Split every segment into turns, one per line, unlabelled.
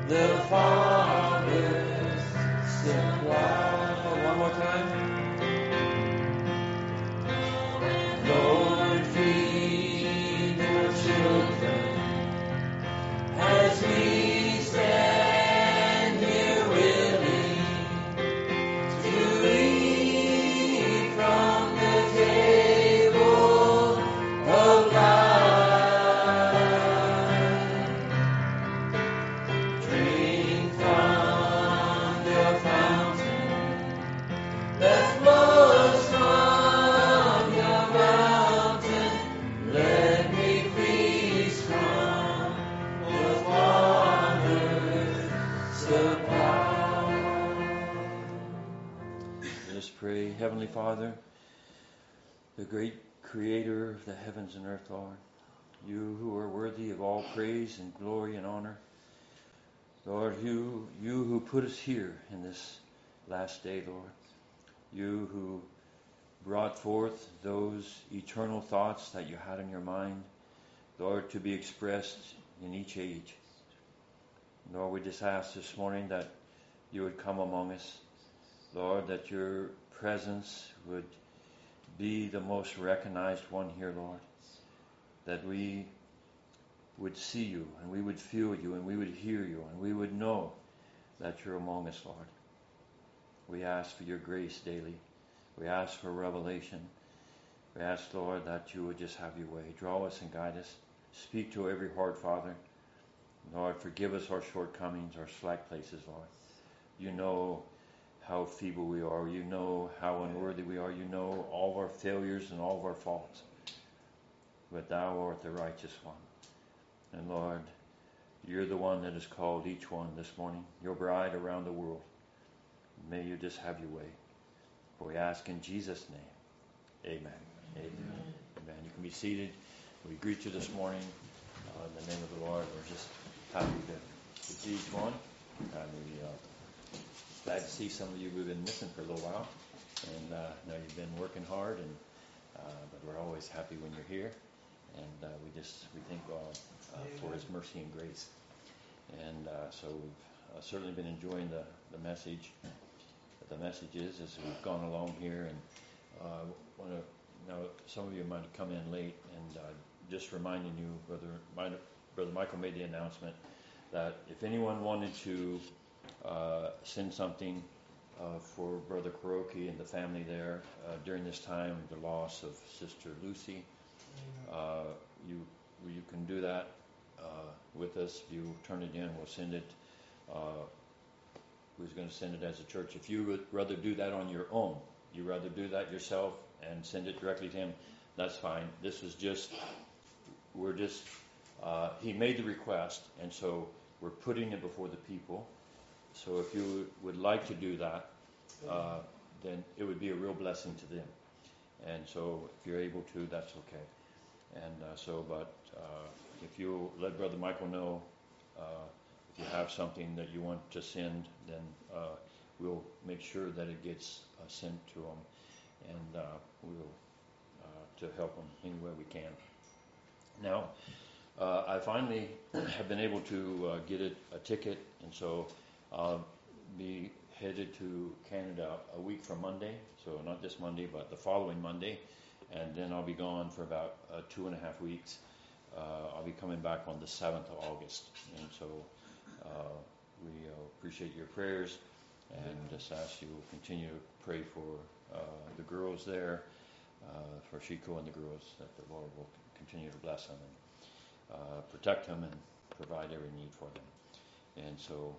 the Father's supply. One more time. Lord, feed your children as we stand here willing to eat from the table of life. Drink from your fountain that flows from your mountain. Let me feast from the Father's supply. Let us pray. Heavenly Father, the great Creator of the heavens and earth, Lord, you who are worthy of all praise and glory and honor, Lord, you who put us here in this last day, Lord, you who brought forth those eternal thoughts that you had in your mind, Lord, to be expressed in each age. Lord, we just ask this morning that you would come among us, Lord, that your presence would be the most recognized one here, Lord, that we would see you and we would feel you and we would hear you and we would know that you're among us, Lord. We ask for your grace daily. We ask for revelation. We ask, Lord, that you would just have your way. Draw us and guide us. Speak to every heart, Father. Lord, forgive us our shortcomings, our slack places, Lord. You know how feeble we are. You know how unworthy we are. You know all of our failures and all of our faults. But thou art the righteous one. And Lord, you're the one that has called each one this morning, your bride around the world. May you just have your way. For we ask in Jesus' name. Amen. Amen. Amen. You can be seated. We greet you this morning in the name of the Lord. We're just happy to see each one. And we're glad to see some of you who've been missing for a little while. And know you've been working hard, and but we're always happy when you're here. And we thank God for His mercy and grace. And so we've certainly been enjoying the messages as we've gone along here. And want to now some of you might have come in late, and just reminding you, Brother Michael made the announcement that if anyone wanted to send something for Brother Kuroki and the family there during this time, the loss of Sister Lucy, you can do that with us. If you turn it in, we'll send it. Who's going to send it as a church? If you would rather do that on your own, you rather do that yourself and send it directly to him, that's fine. This is just, he made the request, and so we're putting it before the people. So if you would like to do that, then it would be a real blessing to them. And so if you're able to, that's okay. And if you let Brother Michael know if you have something that you want to send, then we'll make sure that it gets sent to him, and we'll to help him any way we can. Now, I finally have been able to get a ticket, and so I'll be headed to Canada a week from Monday, so not this Monday, but the following Monday, and then I'll be gone for about 2.5 weeks. I'll be coming back on the 7th of August, and so we appreciate your prayers, and just ask you to continue to pray for the girls there, for Shiko and the girls, that the Lord will continue to bless them and protect them and provide every need for them. And so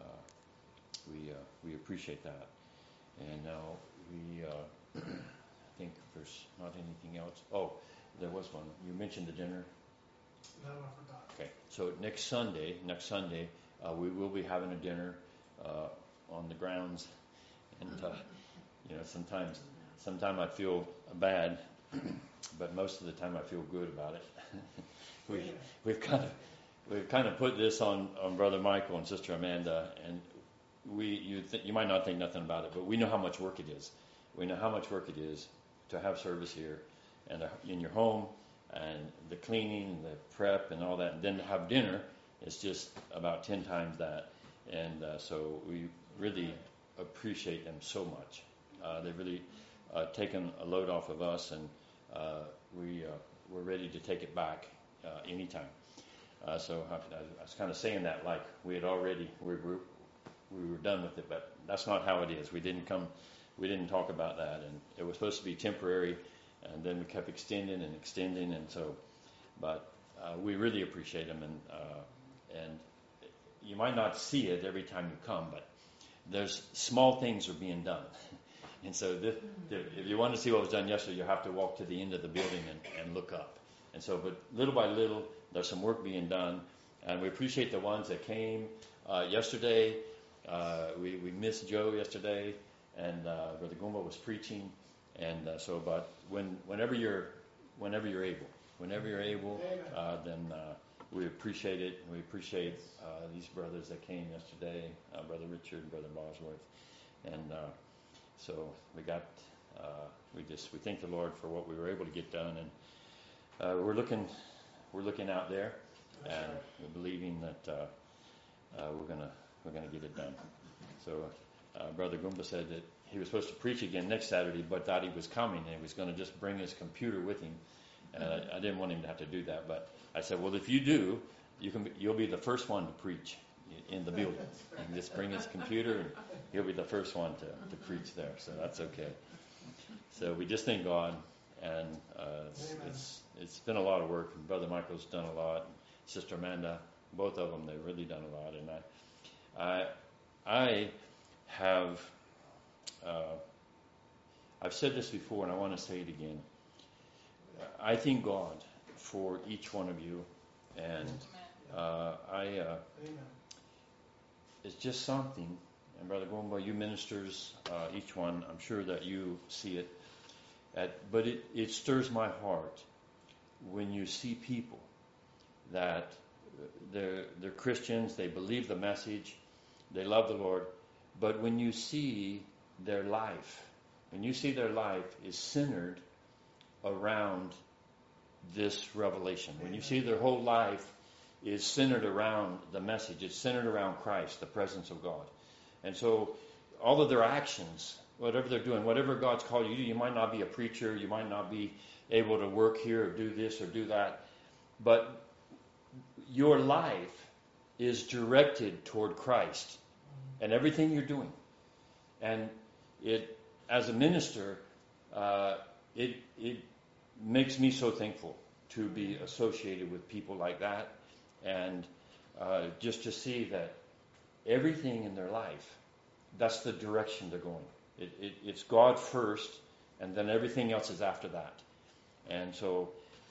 we appreciate that. And now I think there's not anything else. Oh, there was one. You mentioned the dinner.
No, I forgot.
Okay, so next Sunday, we will be having a dinner on the grounds, and sometimes I feel bad, but most of the time I feel good about it. We've kind of put this on Brother Michael and Sister Amanda, and you might not think nothing about it, but we know how much work it is. We know how much work it is to have service here and in your home, and the cleaning, the prep, and all that, and then to have dinner is just about 10 times that. And so we really appreciate them so much. They've really taken a load off of us, and we're ready to take it back anytime. So I was kind of saying that like we were done with it, but that's not how it is. We didn't talk about that, and it was supposed to be temporary, and then we kept extending, and so, but we really appreciate them, and you might not see it every time you come, but there's small things are being done. And so if you want to see what was done yesterday, you have to walk to the end of the building and look up. And so, but little by little, there's some work being done, and we appreciate the ones that came yesterday. We missed Joe yesterday, and Brother Gumbo was preaching, and but whenever you're able, then we appreciate it. We appreciate these brothers that came yesterday, Brother Richard and Brother Bosworth, and so we thank the Lord for what we were able to get done, and we're looking out there, and we're believing that we're gonna get it done. So Brother Gumba said that he was supposed to preach again next Saturday, but thought he was coming and he was going to just bring his computer with him. And I didn't want him to have to do that, but I said, well, if you do, you'll be the first one to preach in the building. You can just bring his computer, and he'll be the first one to preach there. So that's okay. So we just thank God, and it's been a lot of work. And Brother Michael's done a lot. Sister Amanda, both of them, they've really done a lot. And I have I've said this before, and I want to say it again. I thank God for each one of you, and it's just something. And Brother Gomba, you ministers, each one, I'm sure that you see it. But it stirs my heart when you see people that they're Christians, they believe the message, they love the Lord, but when you see their life is centered around this revelation, when you see their whole life is centered around the message, it's centered around Christ, the presence of God. And so all of their actions, whatever they're doing, whatever God's called you to do, you might not be a preacher, you might not be able to work here or do this or do that, but your life is directed toward Christ and everything you're doing. And it, as a minister, it makes me so thankful to be associated with people like that, and just to see that everything in their life, that's the direction they're going. It's God first, and then everything else is after that. And so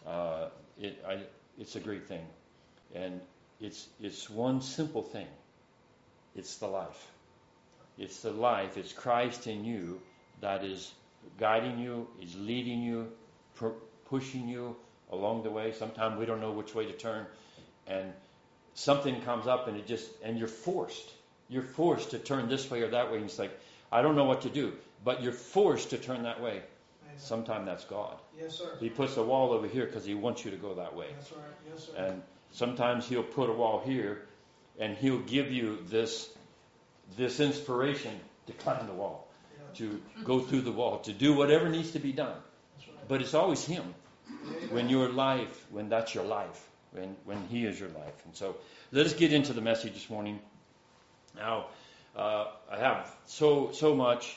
it's a great thing, and it's one simple thing. It's the life. It's the life. It's Christ in you that is guiding you, is leading you, pushing you along the way. Sometimes we don't know which way to turn, and something comes up, and you're forced. You're forced to turn this way or that way, and it's like, I don't know what to do, but you're forced to turn that way. Sometimes that's God.
Yes, sir.
He puts a wall over here because he wants you to go that way.
That's right. Yes, sir.
And sometimes he'll put a wall here, and he'll give you this inspiration to climb the wall, to go through the wall, to do whatever needs to be done.
That's right.
But it's always him. When that's your life, when he is your life. And so let us get into the message this morning. Now, I have so much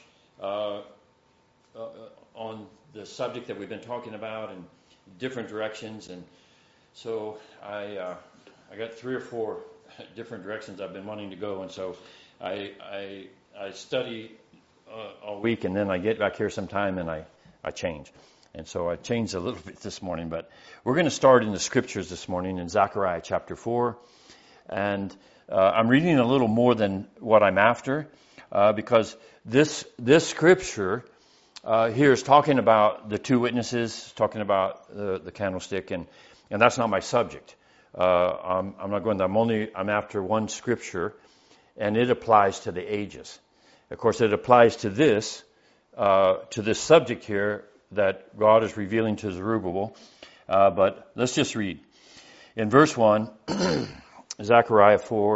on the subject that we've been talking about in different directions, and so I got 3 or 4 different directions I've been wanting to go, and so I study all week, and then I get back here sometime and I change. And so I changed a little bit this morning, but we're going to start in the scriptures this morning in Zechariah chapter 4. And I'm reading a little more than what I'm after, because this scripture here is talking about the 2 witnesses, talking about the candlestick, and that's not my subject. I'm not going to, I'm after one scripture, and it applies to the ages. Of course, it applies to this subject here that God is revealing to Zerubbabel. But let's just read. In verse 1, Zechariah 4,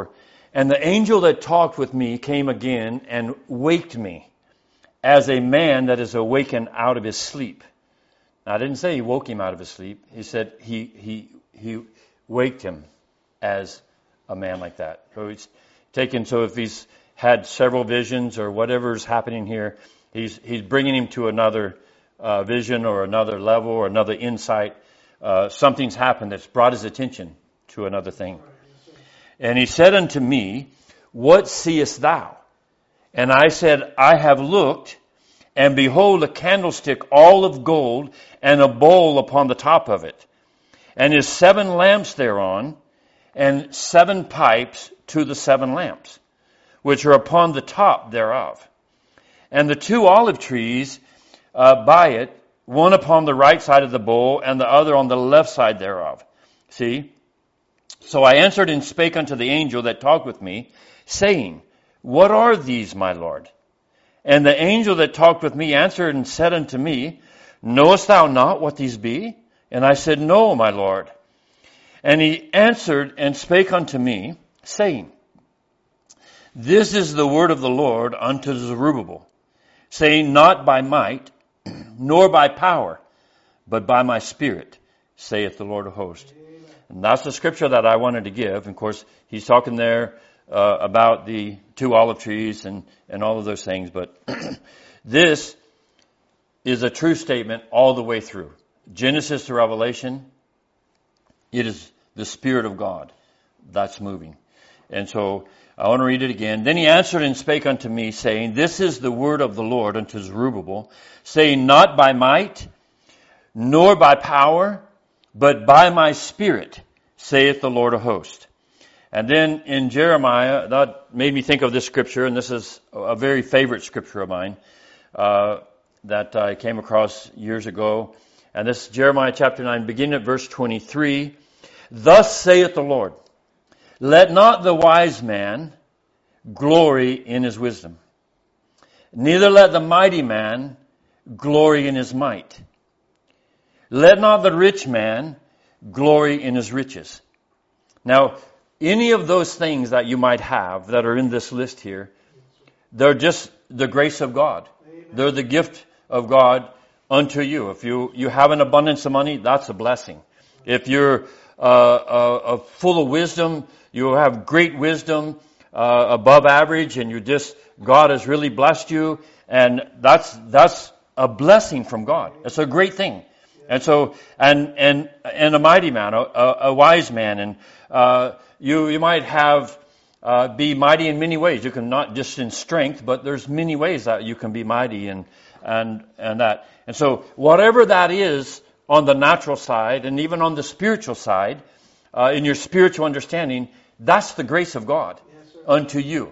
And the angel that talked with me came again and waked me, as a man that is awakened out of his sleep. Now, I didn't say he woke him out of his sleep. He said he waked him as a man like that. So it's taken. So if he's had several visions or whatever's happening here, he's bringing him to another vision or another level or another insight. Something's happened that's brought his attention to another thing. And he said unto me, what seest thou? And I said, I have looked, and behold, a candlestick all of gold, and a bowl upon the top of it, and his 7 lamps thereon, and 7 pipes to the 7 lamps, which are upon the top thereof. And the 2 olive trees by it, one upon the right side of the bowl, and the other on the left side thereof. See? So I answered and spake unto the angel that talked with me, saying, what are these, my Lord? And the angel that talked with me answered and said unto me, knowest thou not what these be? And I said, no, my Lord. And he answered and spake unto me, saying, this is the word of the Lord unto Zerubbabel, saying, not by might, nor by power, but by my Spirit, saith the Lord of hosts. And that's the scripture that I wanted to give. And of course, he's talking there about the 2 olive trees and all of those things. But this is a true statement all the way through. Genesis to Revelation, it is the Spirit of God that's moving. And so I want to read it again. Then he answered and spake unto me, saying, this is the word of the Lord unto Zerubbabel, saying, not by might, nor by power, but by my Spirit, saith the Lord of hosts. And then in Jeremiah, that made me think of this scripture, and this is a very favorite scripture of mine that I came across years ago. And this is Jeremiah chapter 9, beginning at verse 23. Thus saith the Lord, let not the wise man glory in his wisdom, neither let the mighty man glory in his might. Let not the rich man glory in his riches. Now, any of those things that you might have that are in this list here, they're just the grace of God. They're the gift of God unto you. If you have an abundance of money, that's a blessing. If you're full of wisdom, you have great wisdom, above average, and God has really blessed you, and that's a blessing from God. It's a great thing. And so, and a mighty man, a wise man, and you might have be mighty in many ways. You can not just in strength, but there's many ways that you can be mighty and that. And so, whatever that is on the natural side, and even on the spiritual side, in your spiritual understanding, that's the grace of God unto you.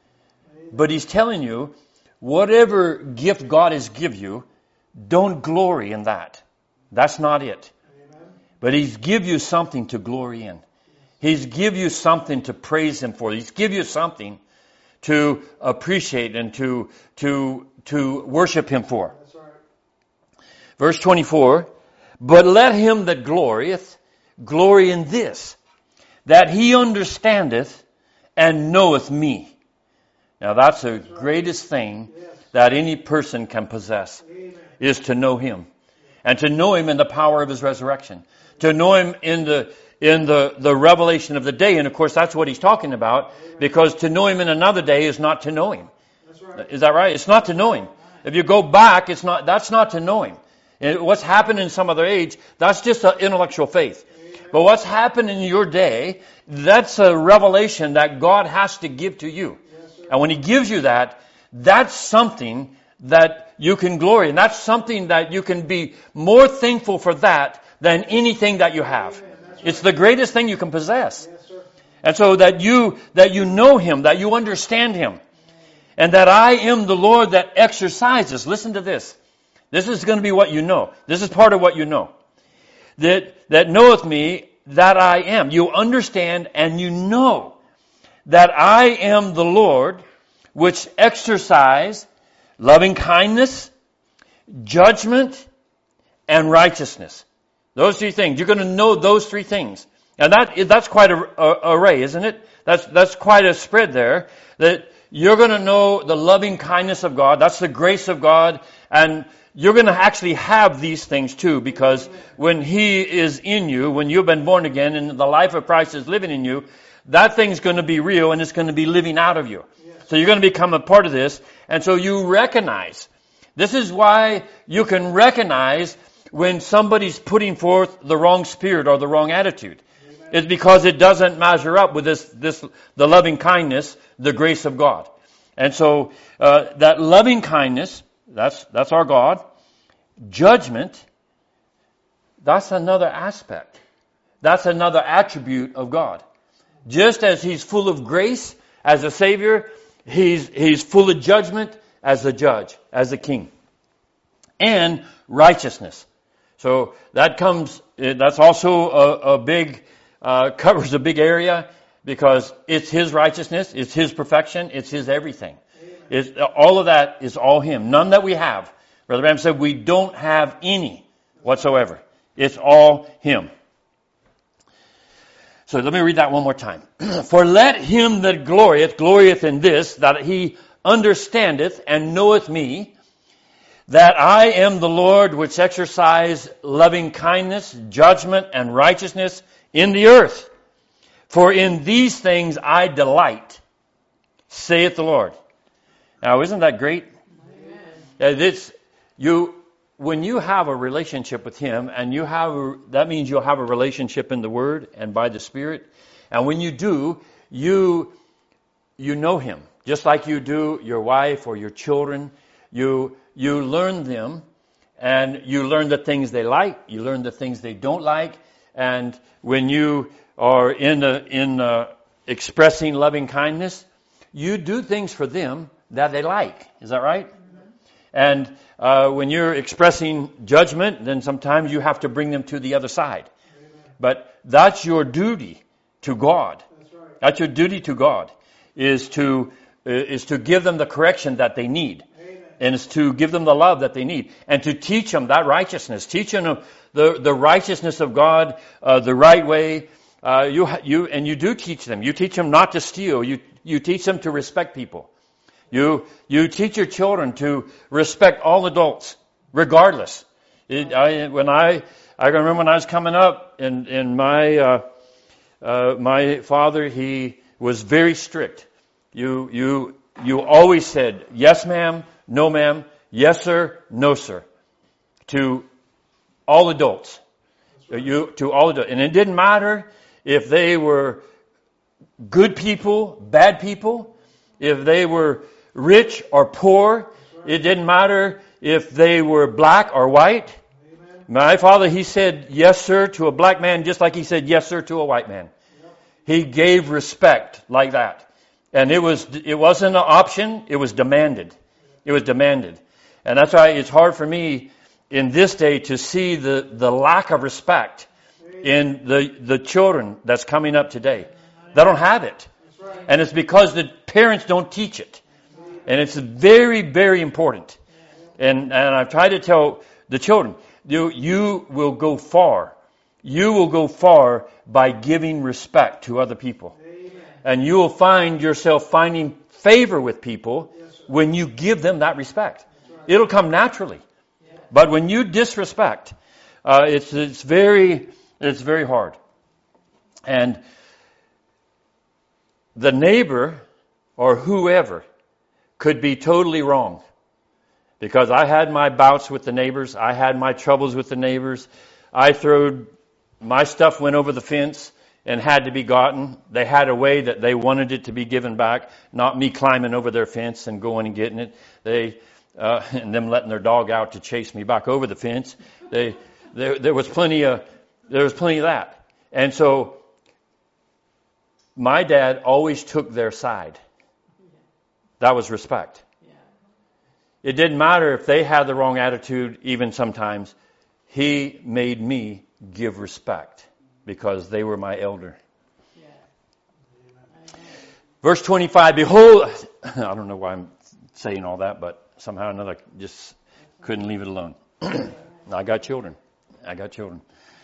But He's telling you, whatever gift God has given you, don't glory in that. That's not it. But He's give you something to glory in. He's give you something to praise Him for. He's give you something to appreciate and to worship Him for.
That's right.
Verse 24, but let him that glorieth glory in this, that he understandeth and knoweth me. Now that's the greatest thing that any person can possess, is to know Him. And to know Him in the power of His resurrection. To know Him in the revelation of the day. And of course that's what He's talking about. Because to know Him in another day is not to know Him.
That's right.
Is that right? It's not to know Him. If you go back, that's not to know Him. And what's happened in some other age, that's just an intellectual faith. But what's happened in your day, that's a revelation that God has to give to you. And when He gives you that, that's something that you can glory in. That's something that you can be more thankful for that than anything that you have. It's the greatest thing you can possess. And so that you know Him, that you understand Him. And that I am the Lord that exercises. Listen to this. This is going to be what you know. This is part of what you know. That knoweth me, that I am. You understand and you know that I am the Lord which exercise loving kindness, judgment, and righteousness. Those 3 things. You're going to know those 3 things. And that's quite a array, isn't it? That's quite a spread there. That you're going to know the loving kindness of God. That's the grace of God. And you're going to actually have these things too, because when He is in you, when you've been born again and the life of Christ is living in you, that thing's going to be real and it's going to be living out of you. So you're going to become a part of this. And so you recognize. This is why you can recognize when somebody's putting forth the wrong spirit or the wrong attitude. It's because it doesn't measure up with the loving kindness, the grace of God. And so that loving kindness, that's our God. Judgment, that's another aspect. That's another attribute of God. Just as He's full of grace as a Savior, He's full of judgment as a judge, as a king. And righteousness. So that's also a big, covers a big area, because it's His righteousness, it's His perfection, it's His everything. All of that is all Him. None that we have. Brother Branham said we don't have any whatsoever. It's all Him. So let me read that one more time. For let him that glorieth in this, that he understandeth and knoweth me, that I am the Lord which exercise loving kindness, judgment, and righteousness in the earth. For in these things I delight, saith the Lord. Now, isn't that great? When you have a relationship with Him, and that means you'll have a relationship in the Word and by the Spirit. And when you do, you know Him, just like you do your wife or your children. You learn them, and you learn the things they like. You learn the things they don't like. And when you are in expressing loving kindness, you do things for them that they like. Is that right? And when you're expressing judgment, then sometimes you have to bring them to the other side. Amen. But that's your duty to God. That's right. That's your duty to God, is to give them the correction that they need. Amen. And it's to give them the love that they need. And to teach them that righteousness. Teach them the righteousness of God, the right way. You do teach them. You teach them not to steal. You teach them to respect people. You teach your children to respect all adults, regardless. I remember when I was coming up, and my father, he was very strict. You always said yes, ma'am, no, ma'am, yes, sir, no, sir, to all adults. To all adults, and it didn't matter if they were good people, bad people, if they were rich or poor. It didn't matter if they were black or white. Amen. My father, he said yes, sir, to a black man just like he said yes, sir, to a white man. Yep. He gave respect like that. And it wasn't an option, it was demanded. It was demanded. And that's why it's hard for me in this day to see the lack of respect in the children that's coming up today. They don't have it. And it's because the parents don't teach it. And it's very, very important. And I've tried to tell the children, you will go far. You will go far by giving respect to other people. Amen. And you will find yourself finding favor with people when you give them that respect. Right. It'll come naturally. Yeah. But when you disrespect, it's very hard. And the neighbor or whoever could be totally wrong. Because I had my bouts with the neighbors. I had my troubles with the neighbors. My stuff went over the fence and had to be gotten. They had a way that they wanted it to be given back, not me climbing over their fence and going and getting it. And them letting their dog out to chase me back over the fence. There was plenty of that. And so my dad always took their side. That was respect. Yeah. It didn't matter if they had the wrong attitude, even sometimes. He made me give respect because they were my elder. Yeah. Verse 25, behold, I don't know why I'm saying all that, but somehow or another just couldn't leave it alone. I got children.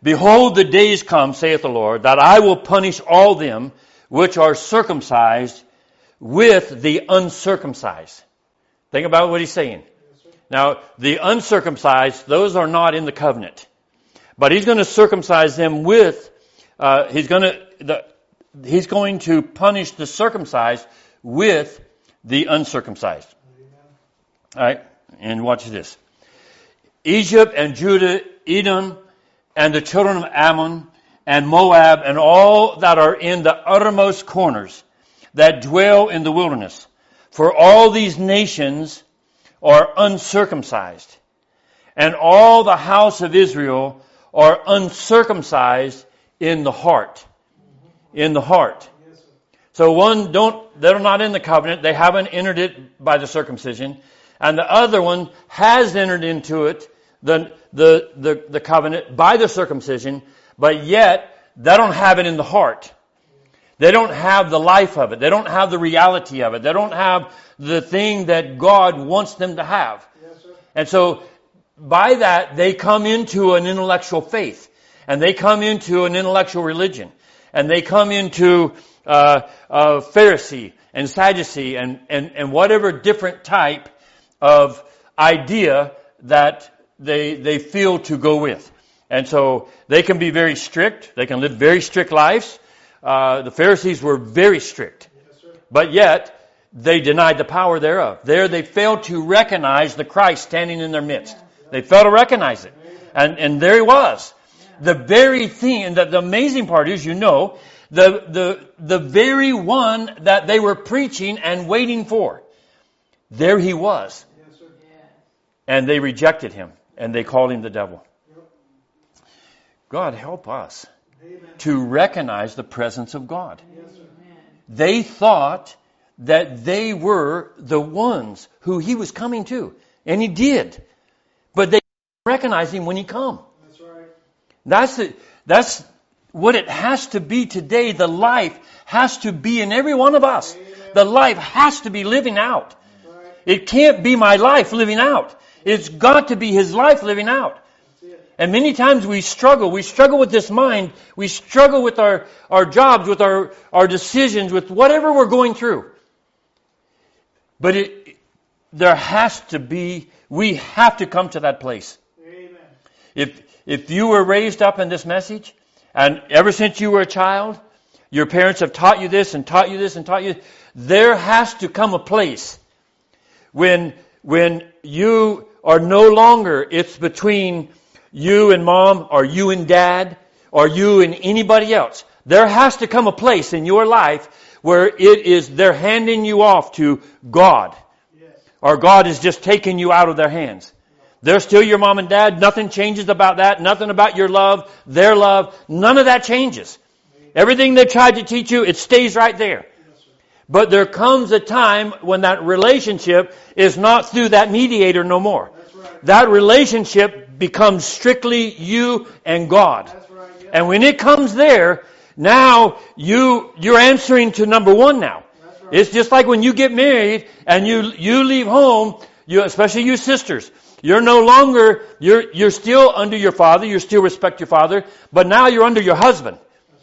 Behold, the days come, saith the Lord, that I will punish all them which are circumcised with the uncircumcised. Think about what he's saying. Now, the uncircumcised, those are not in the covenant. But he's going to circumcise them with, he's going to punish the circumcised with the uncircumcised. All right, and watch this. Egypt and Judah, Edom, and the children of Ammon, and Moab, and all that are in the uttermost corners, that dwell in the wilderness. For all these nations are uncircumcised, and all the house of Israel are uncircumcised in the heart. In the heart. So they're not in the covenant, they haven't entered it by the circumcision, and the other one has entered into it, the covenant by the circumcision, but yet they don't have it in the heart. They don't have the life of it. They don't have the reality of it. They don't have the thing that God wants them to have.
Yes, sir.
And so by that, they come into an intellectual faith, and they come into an intellectual religion, and they come into Pharisee and Sadducee and whatever different type of idea that they feel to go with. And so they can be very strict. They can live very strict lives. The Pharisees were very strict. But yet, they denied the power thereof. There they failed to recognize the Christ standing in their midst. They failed to recognize it. And there he was. The very thing, and the amazing part is, the very one that they were preaching and waiting for. There he was. And they rejected him. And they called him the devil. God help us to recognize the presence of God. They thought that they were the ones who he was coming to. And he did. But they didn't recognize him when he come.
That's right.
That's what it has to be today. The life has to be in every one of us. The life has to be living out. It can't be my life living out. It's got to be his life living out. And many times we struggle. We struggle with this mind. We struggle with our jobs, with our decisions, with whatever we're going through. But there has to be, we have to come to that place.
Amen.
If you were raised up in this message, and ever since you were a child, your parents have taught you this and taught you this and taught you, there has to come a place when you are no longer, it's between you and mom, or you and dad, or you and anybody else. There has to come a place in your life where they're handing you off to God.
Yes.
Or God is just taking you out of their hands. They're still your mom and dad. Nothing changes about that. Nothing about your love, their love. None of that changes. Everything they tried to teach you, it stays right there. But there comes a time when that relationship is not through that mediator no more. That relationship becomes strictly you and God. And when it comes there, now you're answering to number one now. It's just like when you get married and you leave home, especially you sisters, you're no longer, you're still under your father, you still respect your father, but now you're under your husband.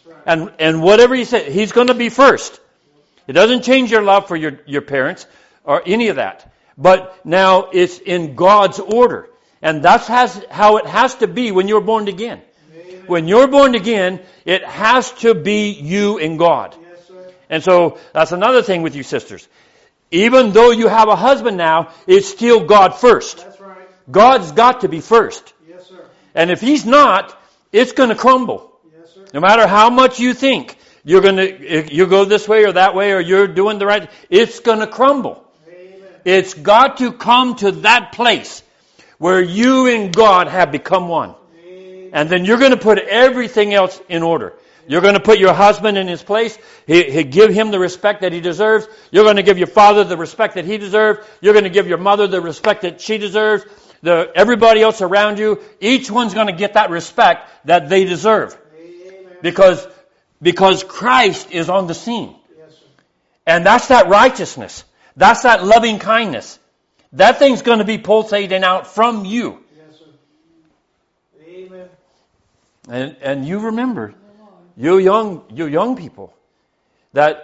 And whatever he said, he's going to be first. It doesn't change your love for your parents or any of that. But now it's in God's order. And that's how it has to be when you're born again.
Amen.
When you're born again, it has to be you and God.
Yes, sir.
And so that's another thing with you sisters. Even though you have a husband now, it's still God first.
That's right.
God's got to be first.
Yes, sir.
And if he's not, it's going to crumble.
Yes, sir.
No matter how much you think you go this way or that way or you're doing the right, it's going to crumble.
Amen.
It's got to come to that place where you and God have become one.
Amen.
And then you're going to put everything else in order. You're going to put your husband in his place. He give him the respect that he deserves. You're going to give your father the respect that he deserves. You're going to give your mother the respect that she deserves. Everybody else around you, each one's going to get that respect that they deserve.
Amen.
Because Christ is on the scene.
Yes, sir.
And that's that righteousness. That's that loving kindness. That thing's going to be pulsating out from you.
Yes, sir. Amen.
And you remember, you young people, that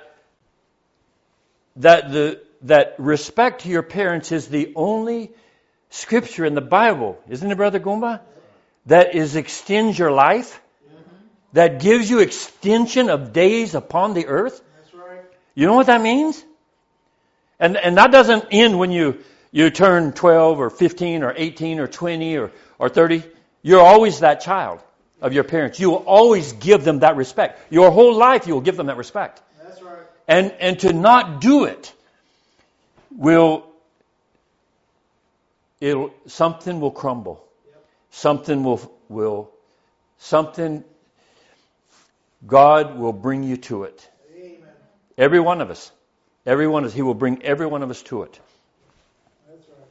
respect to your parents is the only scripture in the Bible, isn't it, Brother Goomba? That extends your life, that gives you extension of days upon the earth.
That's right.
You know what that means? And that doesn't end when you turn 12 or 15 or 18 or 20 or 30. You're always that child of your parents. You will always give them that respect. Your whole life you will give them that respect.
That's right.
And to not do it something will crumble.
Yep.
Something God will bring you to it.
Amen.
Every one of us. He will bring every one of us to it.
That's right.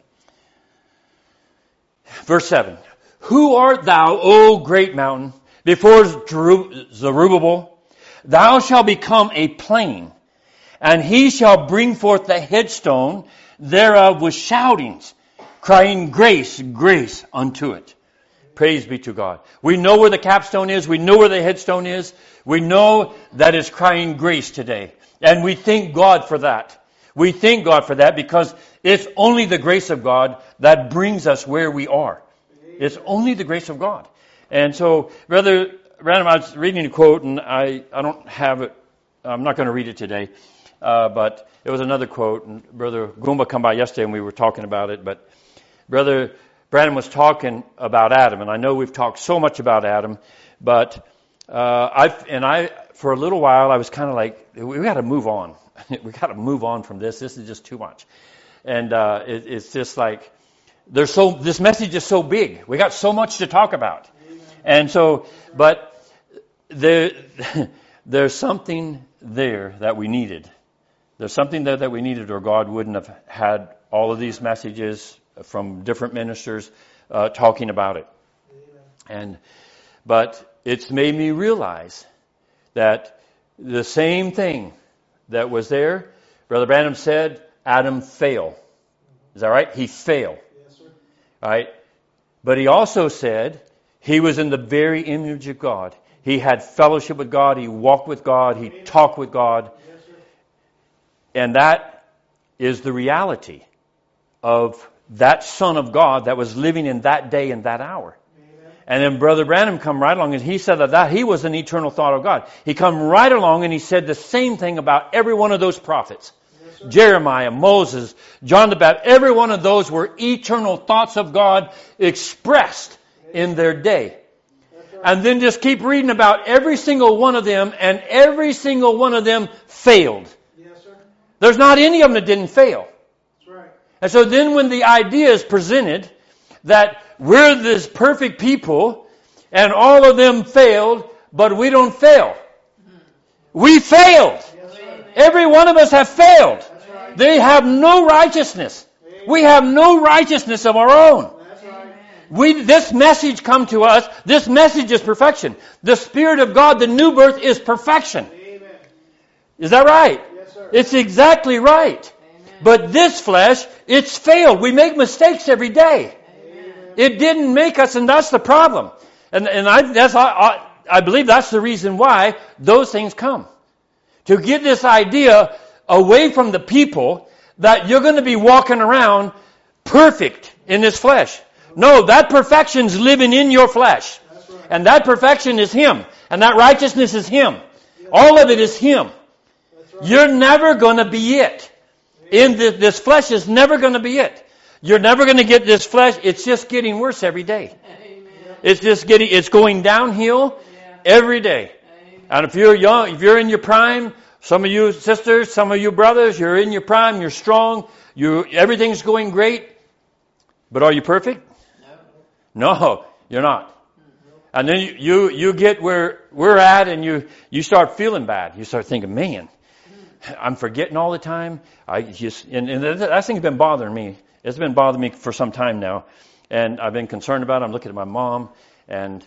Verse 7. Who art thou, O great mountain? Before Zerubbabel, thou shalt become a plain, and he shall bring forth the headstone thereof with shoutings, crying, grace, grace unto it. Praise be to God. We know where the capstone is. We know where the headstone is. We know that it's crying grace today. And we thank God for that. We thank God for that because it's only the grace of God that brings us where we are. It's only the grace of God. And so, Brother Branham, I was reading a quote, and I don't have it. I'm not going to read it today. But it was another quote, and Brother Goomba come by yesterday, and we were talking about it. But Brother Branham was talking about Adam, and I know we've talked so much about Adam, but for a little while, I was kind of like, we got to move on. We got to move on from this. This is just too much. And it's just like, this message is so big. We got so much to talk about. And so, but there's something there that we needed. There's something there that we needed, or God wouldn't have had all of these messages from different ministers talking about it. But it's made me realize that the same thing that was there, Brother Branham said, Adam failed. Is that right? He failed.
Yes, sir.
Right? But he also said he was in the very image of God. He had fellowship with God. He walked with God. He talked with God.
Yes, sir.
And that is the reality of that Son of God that was living in that day and that hour. And then Brother Branham come right along, and he said that he was an eternal thought of God. He come right along and he said the same thing about every one of those prophets. Yes, Jeremiah, Moses, John the Baptist, every one of those were eternal thoughts of God expressed in their day. Right. And then just keep reading about every single one of them, and every single one of them failed.
Yes, sir.
There's not any of them that didn't fail.
That's right.
And so then when the idea is presented that we're this perfect people, and all of them failed, but we don't fail. We failed. Yes, every one of us have failed. Right. They have no righteousness. Amen. We have no righteousness of our own. Right. This message come to us. This message is perfection. The Spirit of God, the new birth, is perfection. Amen. Is that right?
Yes, sir.
It's exactly right. Amen. But this flesh, it's failed. We make mistakes every day. It didn't make us, and that's the problem. And I believe that's the reason why those things come. To get this idea away from the people that you're going to be walking around perfect in this flesh. No, that perfection's living in your flesh. Right. And that perfection is Him. And that righteousness is Him. Yes. All of it is Him. Right. You're never going to be it. This flesh is never going to be it. You're never going to get this flesh. It's just getting worse every day. Amen. It's going downhill every day. Amen. And if you're young, if you're in your prime, some of you sisters, some of you brothers, you're in your prime, you're strong, everything's going great. But are you perfect? No, you're not. And then you get where we're at, and you start feeling bad. You start thinking, man, I'm forgetting all the time. And that thing's been bothering me. It's been bothering me for some time now, and I've been concerned about it. I'm looking at my mom, and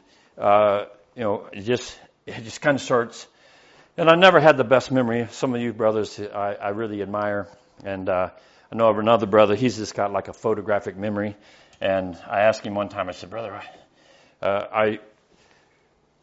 it just kind of starts. And I never had the best memory. Some of you brothers I really admire, and I know of another brother. He's just got like a photographic memory. And I asked him one time. I said, "Brother,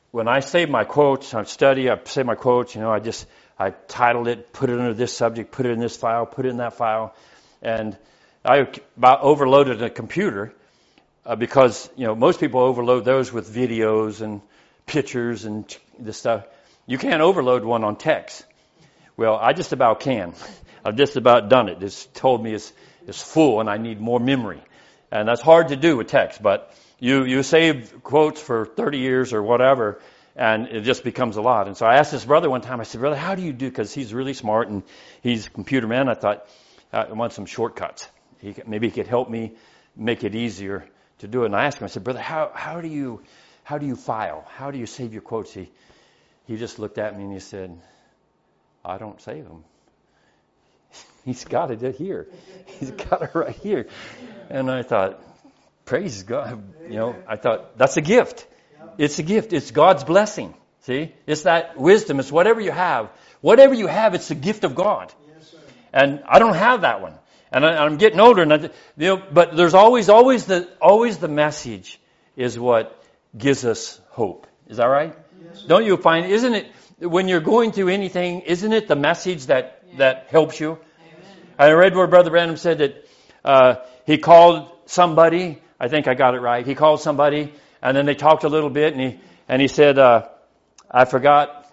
when I save my quotes, I save my quotes, I titled it, put it under this subject, put it in this file, put it in that file. And I about overloaded a computer because, most people overload those with videos and pictures and this stuff. You can't overload one on text. Well, I just about can. I've just about done it. It's told me it's full and I need more memory. And that's hard to do with text, but you save quotes for 30 years or whatever, and it just becomes a lot. And so I asked this brother one time, I said, brother, how do you do? Because he's really smart and he's a computer man. I thought, I want some shortcuts. Maybe he could help me make it easier to do it. And I asked him, I said, brother, how do you file? How do you save your quotes? He just looked at me and he said, I don't save them. He's got it here. He's got it right here. And I thought, praise God. I thought, that's a gift. It's a gift. It's God's blessing. See? It's that wisdom. It's whatever you have. Whatever you have, it's a gift of God.
Yes, sir.
And I don't have that one. And I'm getting older. And but there's always the message is what gives us hope. Is that right?
Yes, sir.
Don't you find, isn't it, when you're going through anything, isn't it the message that helps you? I read where Brother Branham said that he called somebody. I think I got it right. He called somebody, and then they talked a little bit, and he said, "I forgot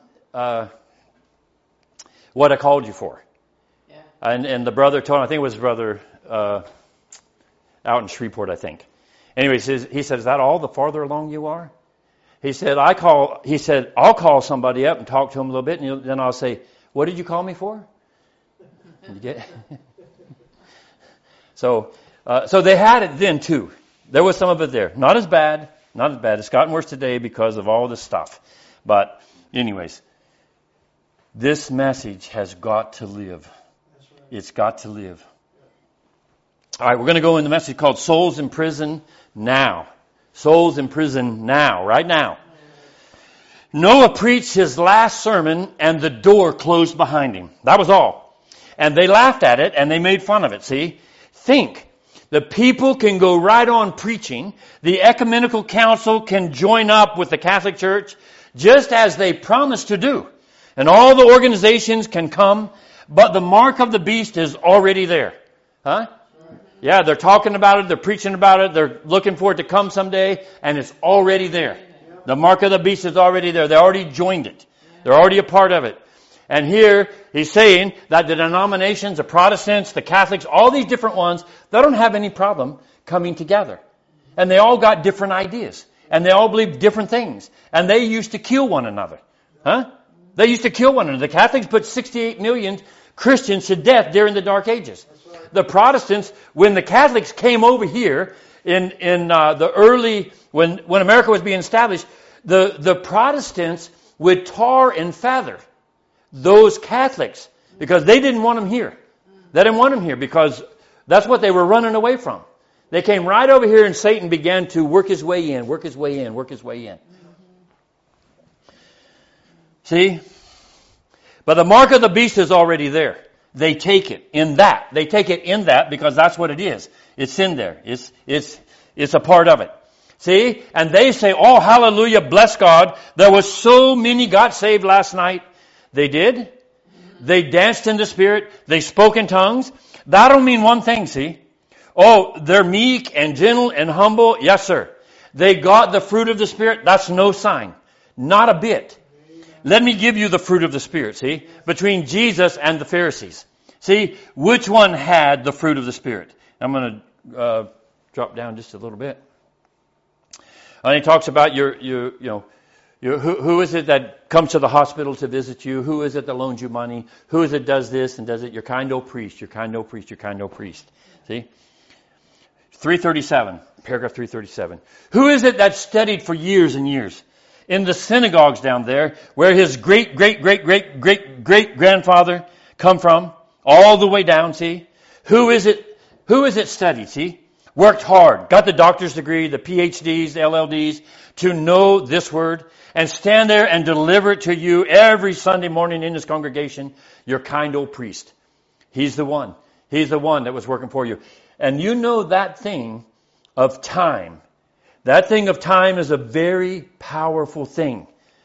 what I called you for." Yeah. And the brother told him, I think it was brother out in Shreveport, I think. Anyway, he said, "Is that all? The farther along you are?" He said, "I'll call somebody up and talk to him a little bit, and then I'll say, 'What did you call me for?'" You get? So they had it then too. There was some of it there. Not as bad. It's gotten worse today because of all this stuff. But anyways, this message has got to live.
That's right.
It's got to live. All right, we're going to go in the message called Souls in Prison Now. Souls in prison now, right now. Noah preached his last sermon and the door closed behind him. That was all. And they laughed at it and they made fun of it, see? Think. The people can go right on preaching. The ecumenical council can join up with the Catholic Church just as they promised to do. And all the organizations can come, but the mark of the beast is already there. Huh? Yeah, they're talking about it, they're preaching about it, they're looking for it to come someday, and it's already there. The mark of the beast is already there. They already joined it. They're already a part of it. And here, he's saying that the denominations, the Protestants, the Catholics, all these different ones, they don't have any problem coming together. And they all got different ideas. And they all believe different things. And they used to kill one another. Huh? They used to kill one another. The Catholics put 68 million Christians to death during the Dark Ages. The Protestants, when the Catholics came over here in the early, when America was being established, the Protestants would tar and feather those Catholics because they didn't want them here. They didn't want them here because that's what they were running away from. They came right over here and Satan began to work his way in. See? But the mark of the beast is already there. They take it in that. They take it in that because that's what it is. It's in there. It's a part of it. See? And they say, "Oh, hallelujah, bless God. There was so many got saved last night." They did. They danced in the Spirit. They spoke in tongues. That'll mean one thing, see? Oh, they're meek and gentle and humble. Yes, sir. They got the fruit of the Spirit. That's no sign. Not a bit. Let me give you the fruit of the Spirit, see? Between Jesus and the Pharisees. See, which one had the fruit of the Spirit? I'm going to drop down just a little bit. And he talks about who is it that comes to the hospital to visit you? Who is it that loans you money? Who is it does this and does it? Your kind old priest, your kind old priest, your kind old priest. See? 337, paragraph 337. Who is it that studied for years and years in the synagogues down there where his great-great-great-great-great-grandfather come from? All the way down, see? Who is it studied, see? Worked hard, got the doctor's degree, the PhDs, the LLDs, to know this word, and stand there and deliver it to you every Sunday morning in this congregation, your kind old priest. He's the one. He's the one that was working for you. And you know that thing of time. That thing of time is a very powerful thing.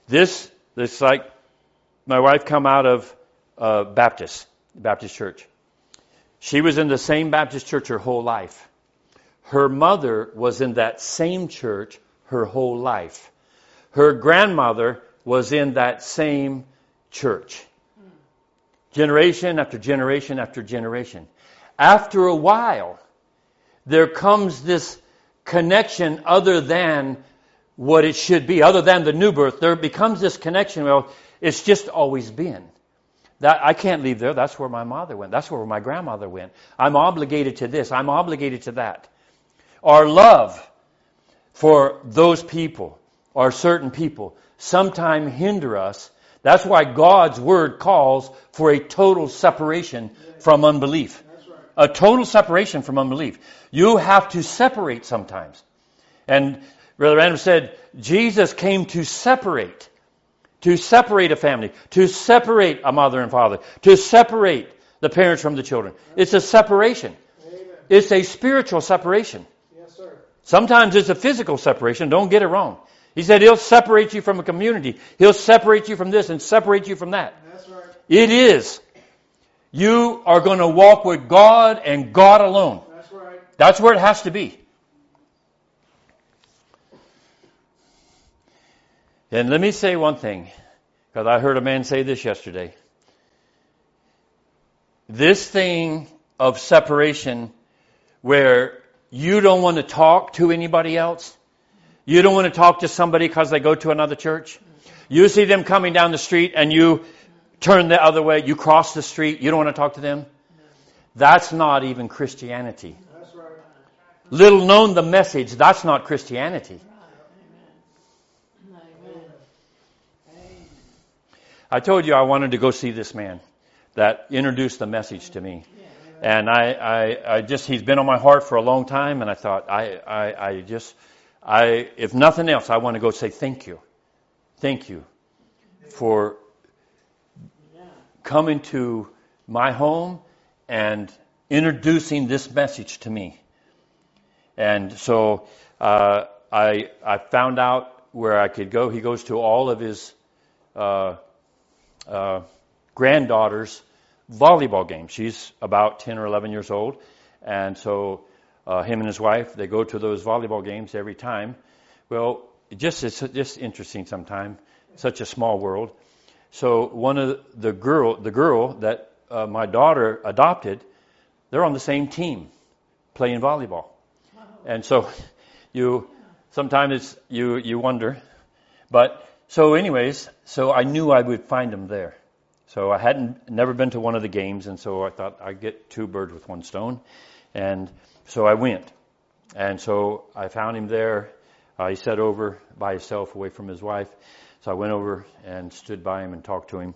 This like my wife come out of Baptist church. She was in the same Baptist church her whole life. Her mother was in that same church her whole life. Her grandmother was in that same church. Generation after generation after generation. After a while, there comes this connection other than what it should be, other than the new birth. There becomes this connection, well, it's just always been. That I can't leave there. That's where my mother went. That's where my grandmother went. I'm obligated to this. I'm obligated to that. Our love for those people or certain people sometimes hinder us. That's why God's Word calls for a total separation from unbelief.
That's right.
A total separation from unbelief. You have to separate sometimes. And Brother Adam said, Jesus came to separate a family, to separate a mother and father, to separate the parents from the children. It's a separation.
Amen.
It's a spiritual separation.
Yes, sir.
Sometimes it's a physical separation. Don't get it wrong. He said He'll separate you from a community. He'll separate you from this and separate you from that.
That's right.
It is. You are going to walk with God and God alone.
That's right.
That's where it has to be. And let me say one thing, because I heard a man say this yesterday. This thing of separation where you don't want to talk to anybody else, you don't want to talk to somebody because they go to another church, you see them coming down the street and you turn the other way, you cross the street, you don't want to talk to them. That's not even Christianity.
That's right.
Little known the message, that's not Christianity. I told you I wanted to go see this man that introduced the message to me. And I just, he's been on my heart for a long time, and I thought, if nothing else, I want to go say thank you. Thank you for coming to my home and introducing this message to me. And so I found out where I could go. He goes to all of his granddaughter's volleyball game. She's about 10 or 11 years old. And so him and his wife, they go to those volleyball games every time. Well, it's just interesting sometimes. Such a small world. So one of the girl that my daughter adopted, they're on the same team playing volleyball. And so sometimes you wonder. But so anyways, so I knew I would find him there. So I never been to one of the games, and so I thought I'd get two birds with one stone. And so I went. And so I found him there. He sat over by himself away from his wife. So I went over and stood by him and talked to him.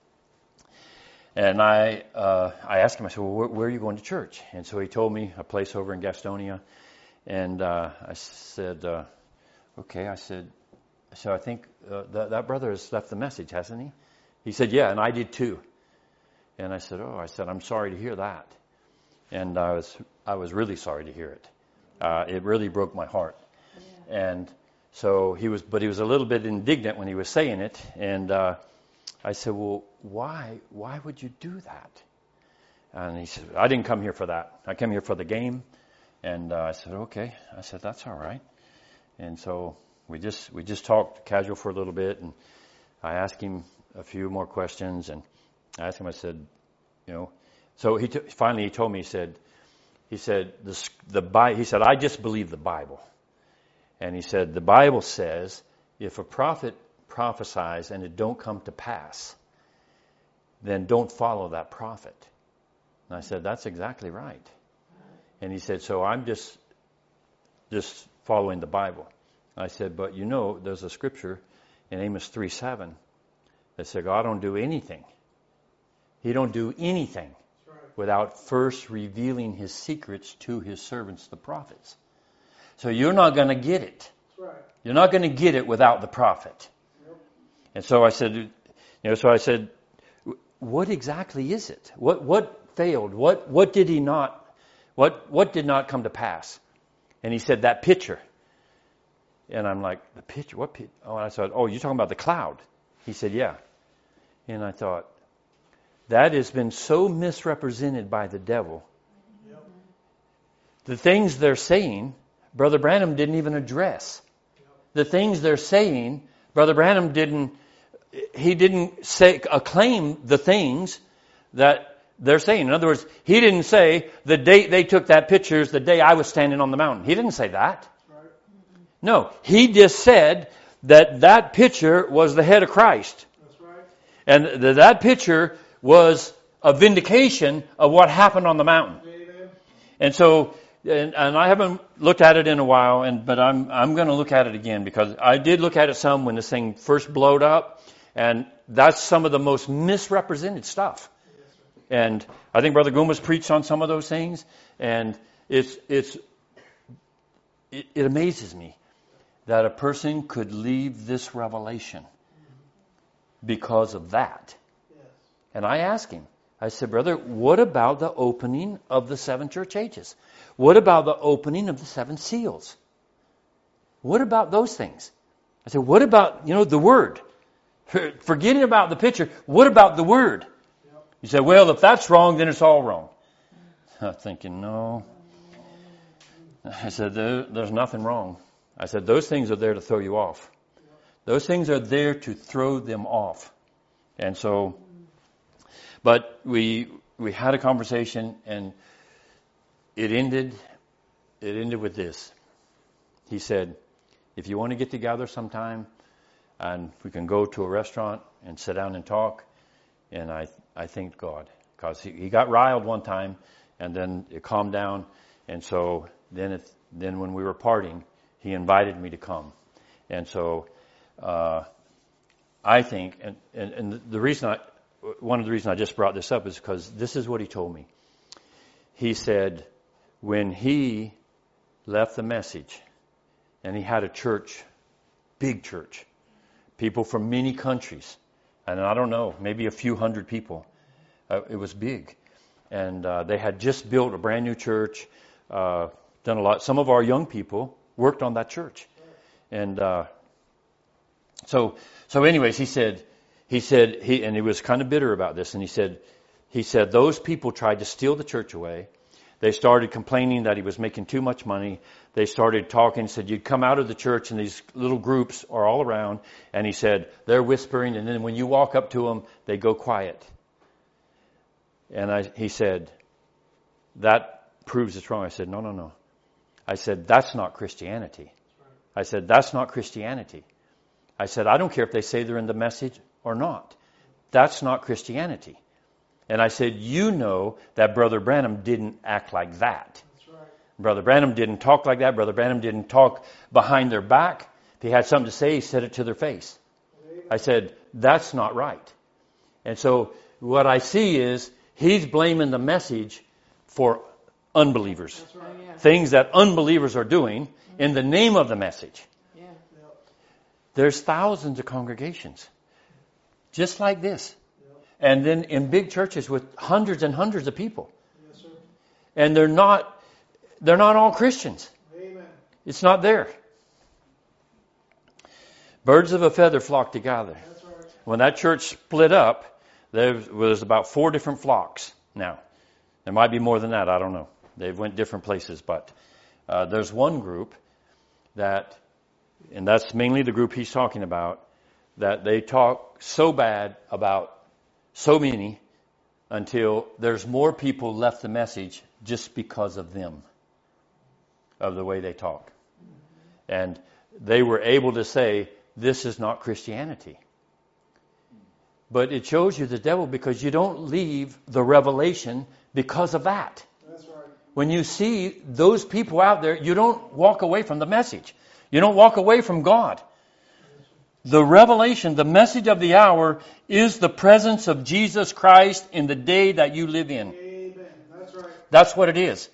And I asked him, I said, well, where are you going to church? And so he told me a place over in Gastonia. And I said, okay. I said, so I think that brother has left the message, hasn't he? He said, yeah, and I did too. And I said, I'm sorry to hear that. And I was really sorry to hear it. It really broke my heart. Yeah. And so he was a little bit indignant when he was saying it. And I said, well, why would you do that? And he said, I didn't come here for that. I came here for the game. And I said, okay. I said, that's all right. And so we just talked casual for a little bit, and I asked him a few more questions, and I asked him, I said, so finally he told me, he said, I just believe the Bible. And he said, the Bible says, if a prophet prophesies and it don't come to pass, then don't follow that prophet. And I said, that's exactly right. And he said, so I'm just following the Bible. I said, but there's a scripture in Amos 3:7 that said God don't do anything. He don't do anything without first revealing His secrets to His servants, the prophets. So you're not going to get it. You're not going to get it without the prophet. And so I said, what exactly is it? What failed? What did he not? What did not come to pass? And he said that picture. And I'm like, the picture? What picture? Oh, and I thought, oh, you're talking about the cloud. He said, yeah. And I thought, that has been so misrepresented by the devil.
Yep.
The things they're saying, Brother Branham didn't even address.
Yep.
The things they're saying, Brother Branham didn't acclaim the things that they're saying. In other words, he didn't say, the date they took that picture is the day I was standing on the mountain. He didn't say that.
Right.
No, he just said that picture was the head of Christ.
That's right.
And that picture was a vindication of what happened on the mountain.
Amen.
And so, and I haven't looked at it in a while, but I'm going to look at it again, because I did look at it some when this thing first blowed up, and that's some of the most misrepresented stuff.
Yes, sir.
And I think Brother Gumas preached on some of those things, and it amazes me that a person could leave this revelation because of that.
Yes.
And I asked him, I said, brother, what about the opening of the 7 church ages? What about the opening of the 7 seals? What about those things? I said, what about, the Word? Forgetting about the picture, what about the Word?
Yep.
He said, well, if that's wrong, then it's all wrong. I'm thinking, no. I said, there's nothing wrong. I said, those things are there to throw you off. Those things are there to throw them off. And so, but we had a conversation, and it ended with this. He said, if you want to get together sometime, and we can go to a restaurant and sit down and talk, and I thanked God, because he got riled one time, and then it calmed down, and so then when we were parting, he invited me to come. And so I think, and one of the reasons I just brought this up is because this is what he told me. He said, when he left the message, and he had a church, big church, people from many countries, and I don't know, maybe a few hundred people. It was big. And they had just built a brand new church, done a lot. Some of our young people worked on that church. And so anyways, he said, and he was kind of bitter about this, and he said those people tried to steal the church away. They started complaining that he was making too much money. They started talking, said you'd come out of the church and these little groups are all around. And he said, they're whispering, and then when you walk up to them, they go quiet. And he said, that proves it's wrong. I said, no. I said, that's not Christianity. I said, that's not Christianity. I said, I don't care if they say they're in the message or not. That's not Christianity. And I said, you know that Brother Branham didn't act like that.
That's right.
Brother Branham didn't talk like that. Brother Branham didn't talk behind their back. If he had something to say, he said it to their face.
Amen.
I said, that's not right. And so what I see is he's blaming the message for unbelievers.
That's right.
Oh, yeah.
Things that unbelievers are doing in the name of the message.
Yeah.
Yep.
There's thousands of congregations just like this.
Yep.
And then in big churches with hundreds and hundreds of people.
Yes, sir.
And they're not all Christians.
Amen.
It's not there. Birds of a feather flock together.
That's right.
When that church split up, there was about 4 different flocks. Now, there might be more than that. I don't know. They went different places. But there's one group that, and that's mainly the group he's talking about, that they talk so bad about so many until there's more people left the message just because of them, of the way they talk. And they were able to say, this is not Christianity. But it shows you the devil, because you don't leave the revelation because of that.
That's right.
When you see those people out there, you don't walk away from the message. You don't walk away from God. The revelation, the message of the hour, is the presence of Jesus Christ in the day that you live in.
Amen. That's right.
That's what it is.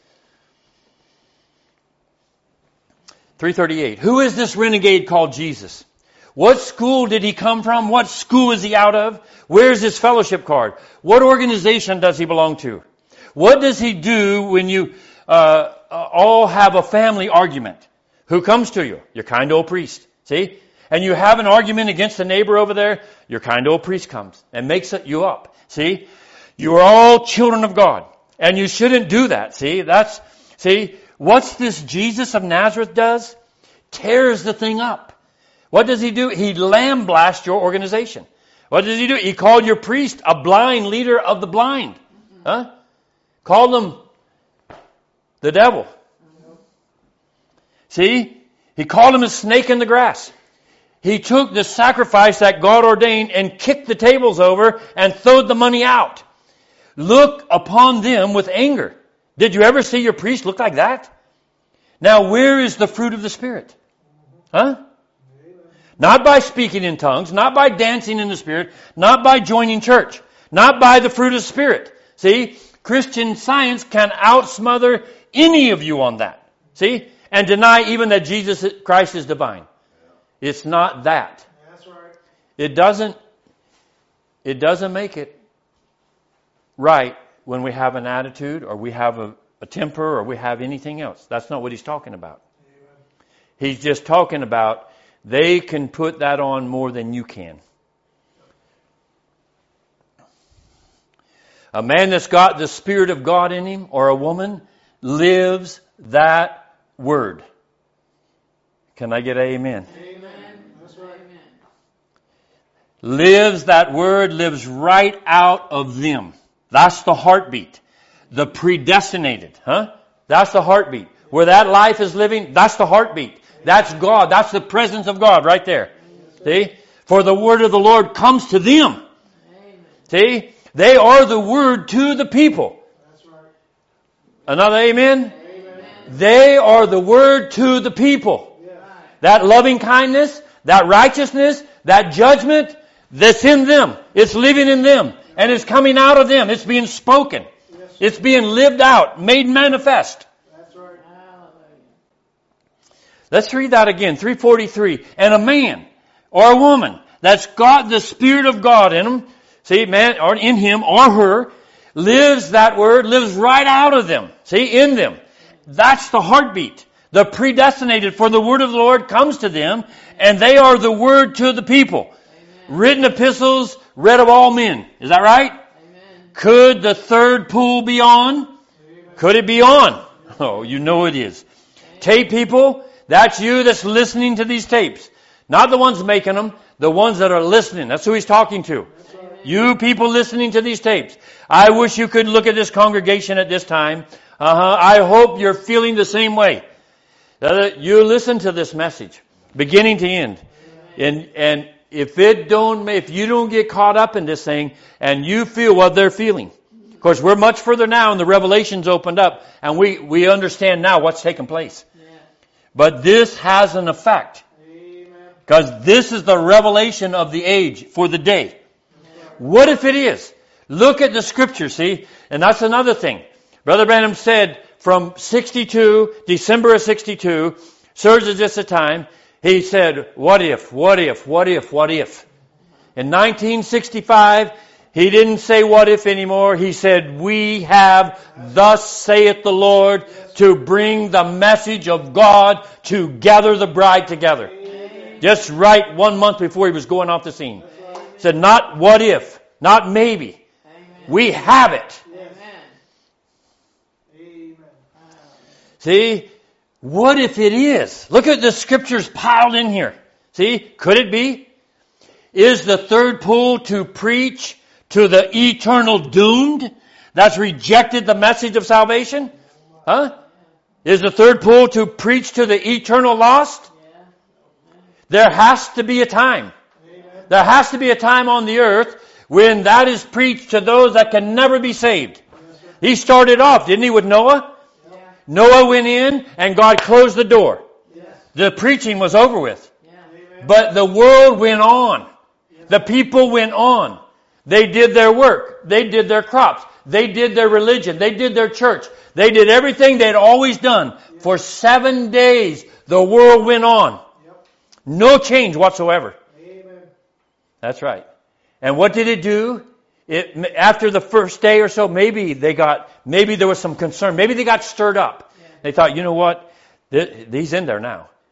338. Who is this renegade called Jesus? What school did he come from? What school is he out of? Where's his fellowship card? What organization does he belong to? What does he do when you all have a family argument? Who comes to you? Your kind old priest. See? And you have an argument against the neighbor over there, your kind old priest comes and makes you up. See? You are all children of God. And you shouldn't do that. See? What's this Jesus of Nazareth does? Tears the thing up. What does he do? He lambasts your organization. What does he do? He called your priest a blind leader of the blind. Huh? Called them the devil. See? He called him a snake in the grass. He took the sacrifice that God ordained and kicked the tables over and throwed the money out. Look upon them with anger. Did you ever see your priest look like that? Now where is the fruit of the Spirit? Huh? Not by speaking in tongues, not by dancing in the Spirit, not by joining church, not by the fruit of the Spirit. See? Christian Science can outsmother any of you on that. See? And deny even that Jesus Christ is divine. It's not that.
That's right.
It doesn't make it right when we have an attitude or we have a temper or we have anything else. That's not what he's talking about.
Amen.
He's just talking about they can put that on more than you can. A man that's got the Spirit of God in him or a woman lives that word. Can I get an amen?
Amen. That's right.
Lives that word, lives right out of them. That's the heartbeat. The predestinated. Huh? That's the heartbeat. Where that life is living, that's the heartbeat. That's God. That's the presence of God right there. See? For the word of the Lord comes to them. See? They are the word to the people.
That's right.
Another amen?
Amen.
They are the word to the people.
Yeah.
That loving kindness, that righteousness, that judgment that's in them. It's living in them. And it's coming out of them. It's being spoken.
Yes.
It's being lived out, made manifest.
That's right.
Let's read that again. 343. And a man or a woman that's got the Spirit of God in him, see, man, or in him or her, lives that word, lives right out of them. See, in them. That's the heartbeat. The predestinated for the word of the Lord comes to them, and they are the word to the people. Amen. Written epistles, read of all men. Is that right? Amen. Could the third pool be on? Amen. Could it be on? Oh, you know it is. Amen. Tape people, that's you that's listening to these tapes. Not the ones making them, the ones that are listening. That's who he's talking to. You people listening to these tapes. I wish you could look at this congregation at this time. I hope you're feeling the same way. You listen to this message, beginning to end. And if you don't get caught up in this thing and you feel what they're feeling. Of course, we're much further now and the revelation's opened up and we understand now what's taking place. But this has an effect. Because this is the revelation of the age for the day. What if it is? Look at the scripture, see? And that's another thing. Brother Branham said from 62, December of 62, surge of just a time, he said, what if? In 1965, he didn't say what if anymore. He said, we have, thus saith the Lord, to bring the message of God to gather the bride together. Just right 1 month before he was going off the scene. He said, not what if, not maybe. Amen. We have it.
Amen.
See, what if it is? Look at the scriptures piled in here. See, could it be? Is the third pool to preach to the eternal doomed that's rejected the message of salvation? Huh? Is the third pool to preach to the eternal lost? There has to be a time. There has to be a time on the earth when that is preached to those that can never be saved. He started off, didn't he, with Noah? Yeah. Noah went in and God closed the door. Yeah. The preaching was over with. Yeah. But the world went on. Yeah. The people went on. They did their work. They did their crops. They did their religion. They did their church. They did everything they'd always done. Yeah. For 7 days, the world went on. Yep. No change whatsoever.
Amen.
That's right. And what did it do? After the first day or so, maybe there was some concern. Maybe they got stirred up. Yeah. They thought, you know what? He's in there now.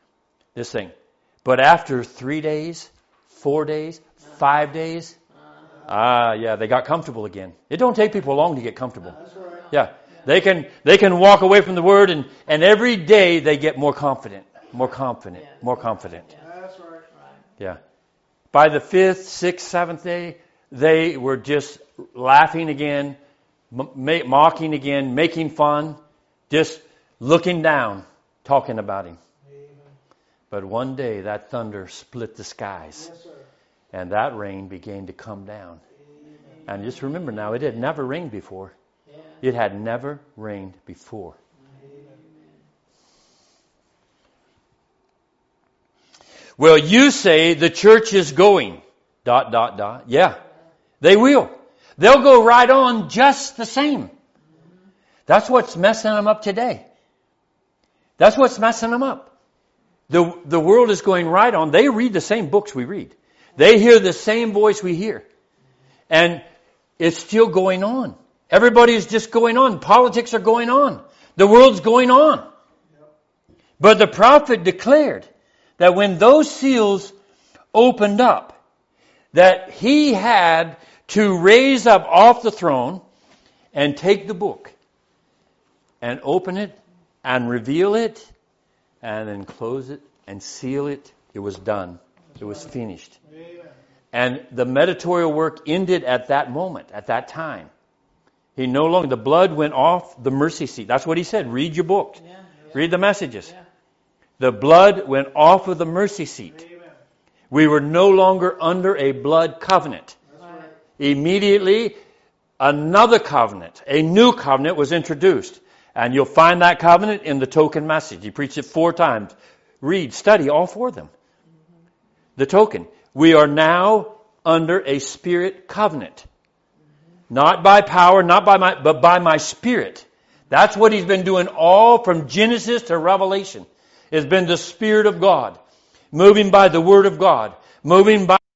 this thing. But after 3 days, 4 days, 5 days, they got comfortable again. It don't take people long to get comfortable.
That's right.
Yeah. They can walk away from the Word, and every day they get more confident. More confident.
That's right.
Yeah. By the 5th, 6th, 7th day, they were just laughing again, mocking again, making fun, just looking down, talking about Him.
Amen.
But one day that thunder split the skies,
Yes, sir.
and that rain began to come down. And just remember now, it had never rained before. It had never rained before. Well, you say the church is going, ... Yeah, they will. They'll go right on just the same. That's what's messing them up today. That's what's messing them up. The world is going right on. They read the same books we read. They hear the same voice we hear. And it's still going on. Everybody is just going on. Politics are going on. The world's going on. But the prophet declared that when those seals opened up, that he had to raise up off the throne and take the book and open it and reveal it and then close it and seal it. It was done. It was finished.
Amen.
And the mediatorial work ended at that moment, at that time. He no longer, the blood went off the mercy seat. That's what he said. Read your books.
Yeah.
Read the messages.
Yeah.
The blood went off of the mercy seat.
Amen.
We were no longer under a blood covenant.
That's right.
Immediately, another covenant, a new covenant was introduced. And you'll find that covenant in the token message. He preached it 4 times. Read, study all 4 of them. The token. We are now under a spirit covenant. Not by power, but by my Spirit. That's what He's been doing all from Genesis to Revelation. It's been the Spirit of God. Moving by the Word of God. Moving by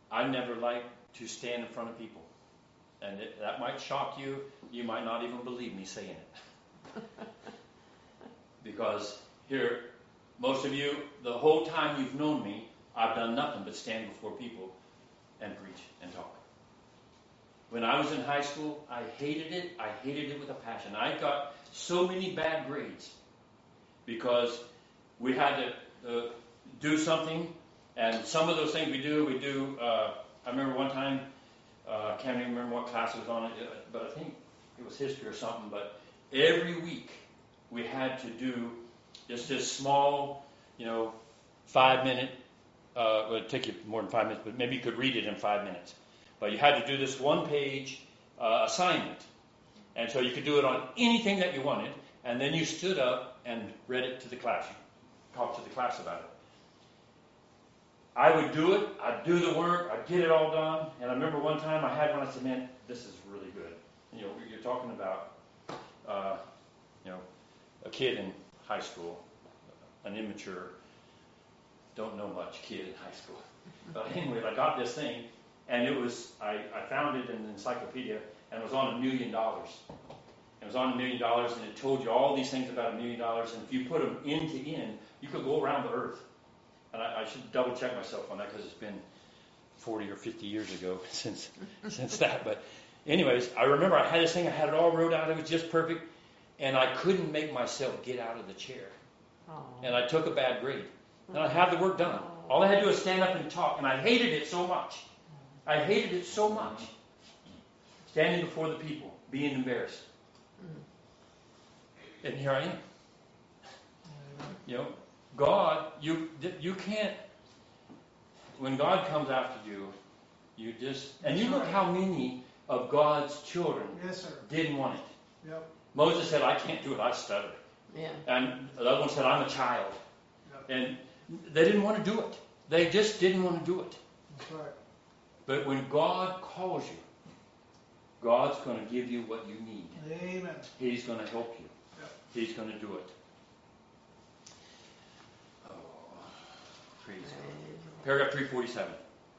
I never like to stand in front of people. And that might shock you. You might not even believe me saying it. Because here, most of you, the whole time you've known me, I've done nothing but stand before people and preach and talk. When I was in high school, I hated it. I hated it with a passion. I got so many bad grades because we had to do something, and some of those things we do. I remember one time, I can't even remember what class it was on, but I think it was history or something. But every week we had to do just this small, 5-minute. Well, it'd take you more than 5 minutes, but maybe you could read it in 5 minutes. But you had to do this one-page assignment. And so you could do it on anything that you wanted, and then you stood up and read it to the class. You talked to the class about it. I would do it. I'd do the work. I'd get it all done. And I remember one time I had one. I said, man, this is really good. You're talking about, a kid in high school, an immature, don't know much kid in high school. But anyway, I got this thing, and it was, I found it in an encyclopedia, and it was on $1 million. It was on $1 million, and it told you all these things about $1 million, and if you put them end to end, you could go around the earth. And I should double check myself on that because it's been 40 or 50 years ago since that. But anyways, I remember I had this thing, I had it all wrote out, it was just perfect, and I couldn't make myself get out of the chair. And I took a bad grade. And I had the work done. All I had to do was stand up and talk, and I hated it so much. I hated it so much. Standing before the people, being embarrassed. And here I am. God, you can't, when God comes after you, you just, and you look how many of God's children didn't want it.
Yep.
Moses said, I can't do it, I stutter.
Yeah.
And the other one said, I'm a child.
Yep.
And they didn't want to do it. They just didn't want to do it.
That's right.
But when God calls you, God's going to give you what you need.
Amen.
He's going to help you.
Yep.
He's going to do it. Oh, praise God. Paragraph 347.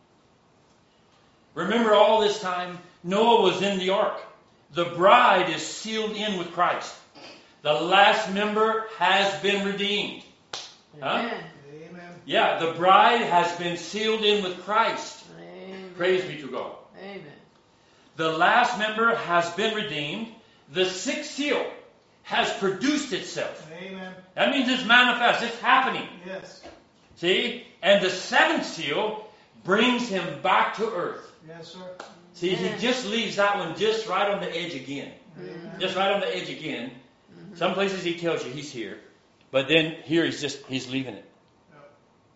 Remember all this time, Noah was in the ark. The bride is sealed in with Christ. The last member has been redeemed. Huh?
Amen.
Yeah, the bride has been sealed in with Christ.
Amen.
Praise be to God.
Amen.
The last member has been redeemed. The sixth seal has produced itself.
Amen.
That means it's manifest. It's happening.
Yes.
See? And the seventh seal brings him back to earth.
Yes, sir.
See, he just leaves that one just right on the edge again.
Amen.
Just right on the edge again. Some places he tells you he's here. But then here he's leaving it.
Yep.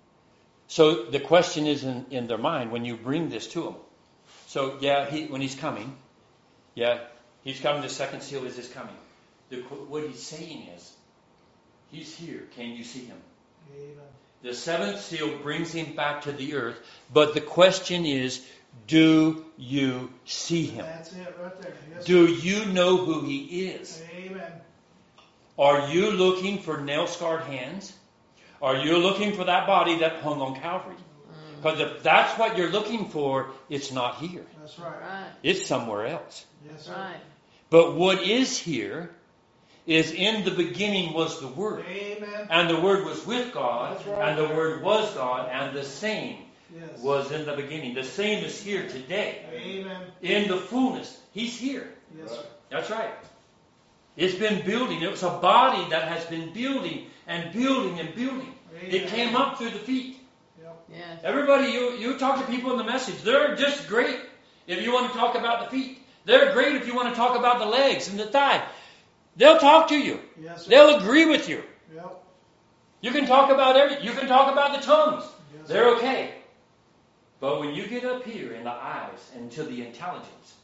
So the question is in their mind when you bring this to him. So when he's coming, he's coming. The second seal is his coming. What he's saying is, he's here. Can you see him?
Amen.
The seventh seal brings him back to the earth. But the question is, do you see him?
That's it right there. Yes,
Do you know who he is?
Amen.
Are you looking for nail-scarred hands? Are you looking for that body that hung on Calvary? Because if that's what you're looking for, it's not here.
That's right.
Right.
It's somewhere else.
Yes, sir.
Right.
But what is here is in the beginning was the Word.
Amen.
And the Word was with God.
That's right.
And the Word was God. And the same
Yes.
was in the beginning. The same is here today.
Amen.
In the fullness. He's here.
Yes, sir.
That's right. It's been building. It was a body that has been building and building and building. It
Amen.
came up through the feet.
Yep.
Yes.
Everybody, you talk to people in the message. They're just great if you want to talk about the feet. They're great if you want to talk about the legs and the thigh. They'll talk to you.
Yes, sir.
They'll agree with you.
Yep.
You can talk about everything. You can talk about the tongues.
Yes,
They're
sir.
okay. But when you get up here in the eyes and to the intelligence,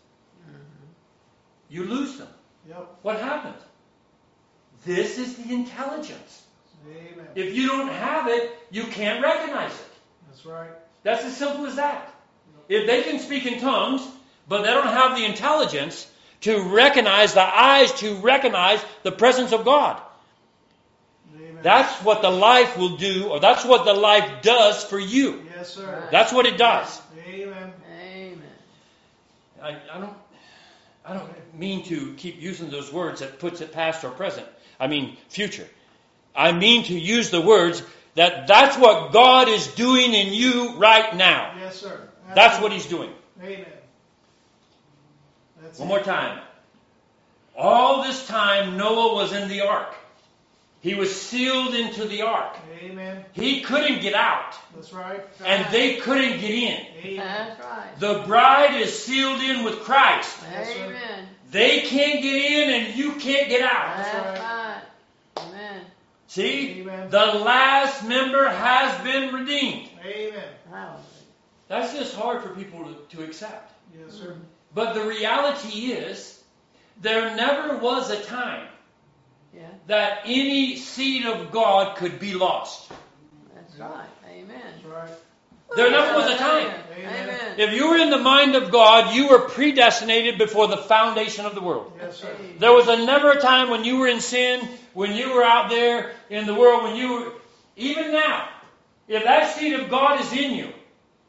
you lose them.
Yep.
What happens? This is the intelligence.
Amen.
If you don't have it, you can't recognize it.
That's right.
That's as simple as that. If they can speak in tongues, but they don't have the intelligence to recognize, the eyes to recognize the presence of God.
Amen.
That's what the life will do, or that's what the life does for you.
Yes, sir.
That's what it does.
Amen.
Amen.
I don't mean to keep using those words that puts it past or present. I mean future. I mean to use the words that's what God is doing in you right now.
Yes, sir.
That's what He's doing.
Amen. That's
One
it.
more time. All this time Noah was in the ark. He was sealed into the ark.
Amen.
He couldn't get out.
That's right.
And they couldn't get in.
Amen.
That's right.
The bride is sealed in with Christ.
Yes, sir.
Amen.
They can't get in and you can't get out.
That's right. Amen.
See?
Amen.
The last member has been redeemed.
Amen.
Hallelujah.
That's just hard for people to accept.
Yes, sir.
But the reality is, there never was a time
Yeah.
that any seed of God could be lost.
That's right. Amen.
That's right.
There never was a time.
Amen.
If you were in the mind of God, you were predestinated before the foundation of the world.
Yes, sir.
There was never a time when you were in sin, when you were out there in the world, when you were... Even now, if that seed of God is in you,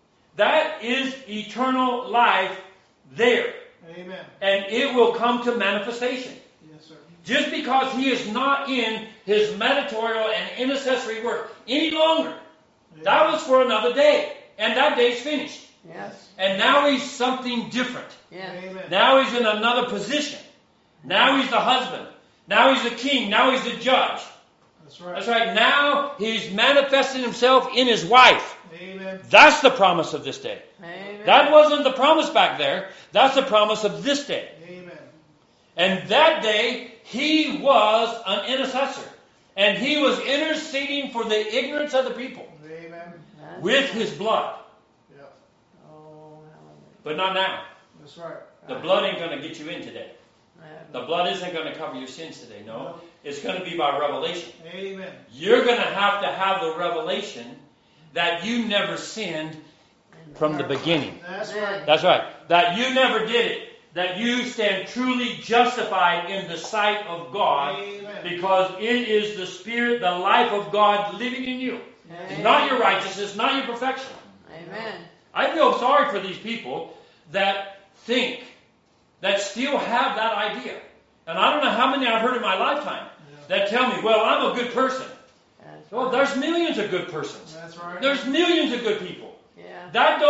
that is eternal life there.
Amen.
And it will come to manifestation.
Yes, sir.
Just because he is not in his mediatorial and intercessory work any longer. That was for another day. And that day's finished.
Yes.
And now he's something different.
Yes.
Amen.
Now he's in another position. Now he's the husband. Now he's the king. Now he's the judge.
That's right.
That's right. Now he's manifesting himself in his wife.
Amen.
That's the promise of this day.
Amen.
That wasn't the promise back there. That's the promise of this day.
Amen.
And that day, he was an intercessor. And he was interceding for the ignorance of the people
Amen.
That's
with
right.
his blood.
Yeah.
Oh, hallelujah.
But not now.
That's right.
The blood ain't going to get you in today.
Amen.
The blood isn't going to cover your sins today. No. It's going to be by revelation.
Amen.
You're going to have the revelation that you never sinned from the beginning.
That's right.
That's right. That you never did it. That you stand truly justified in the sight of God.
Amen.
Because it is the Spirit, the life of God living in you. It's not your righteousness, not your perfection.
Amen.
I feel sorry for these people that think, that still have that idea. And I don't know how many I've heard in my lifetime that tell me, well, I'm a good person.
That's
Well,
right.
there's millions of good persons.
That's right.
There's millions of good people.
Yeah.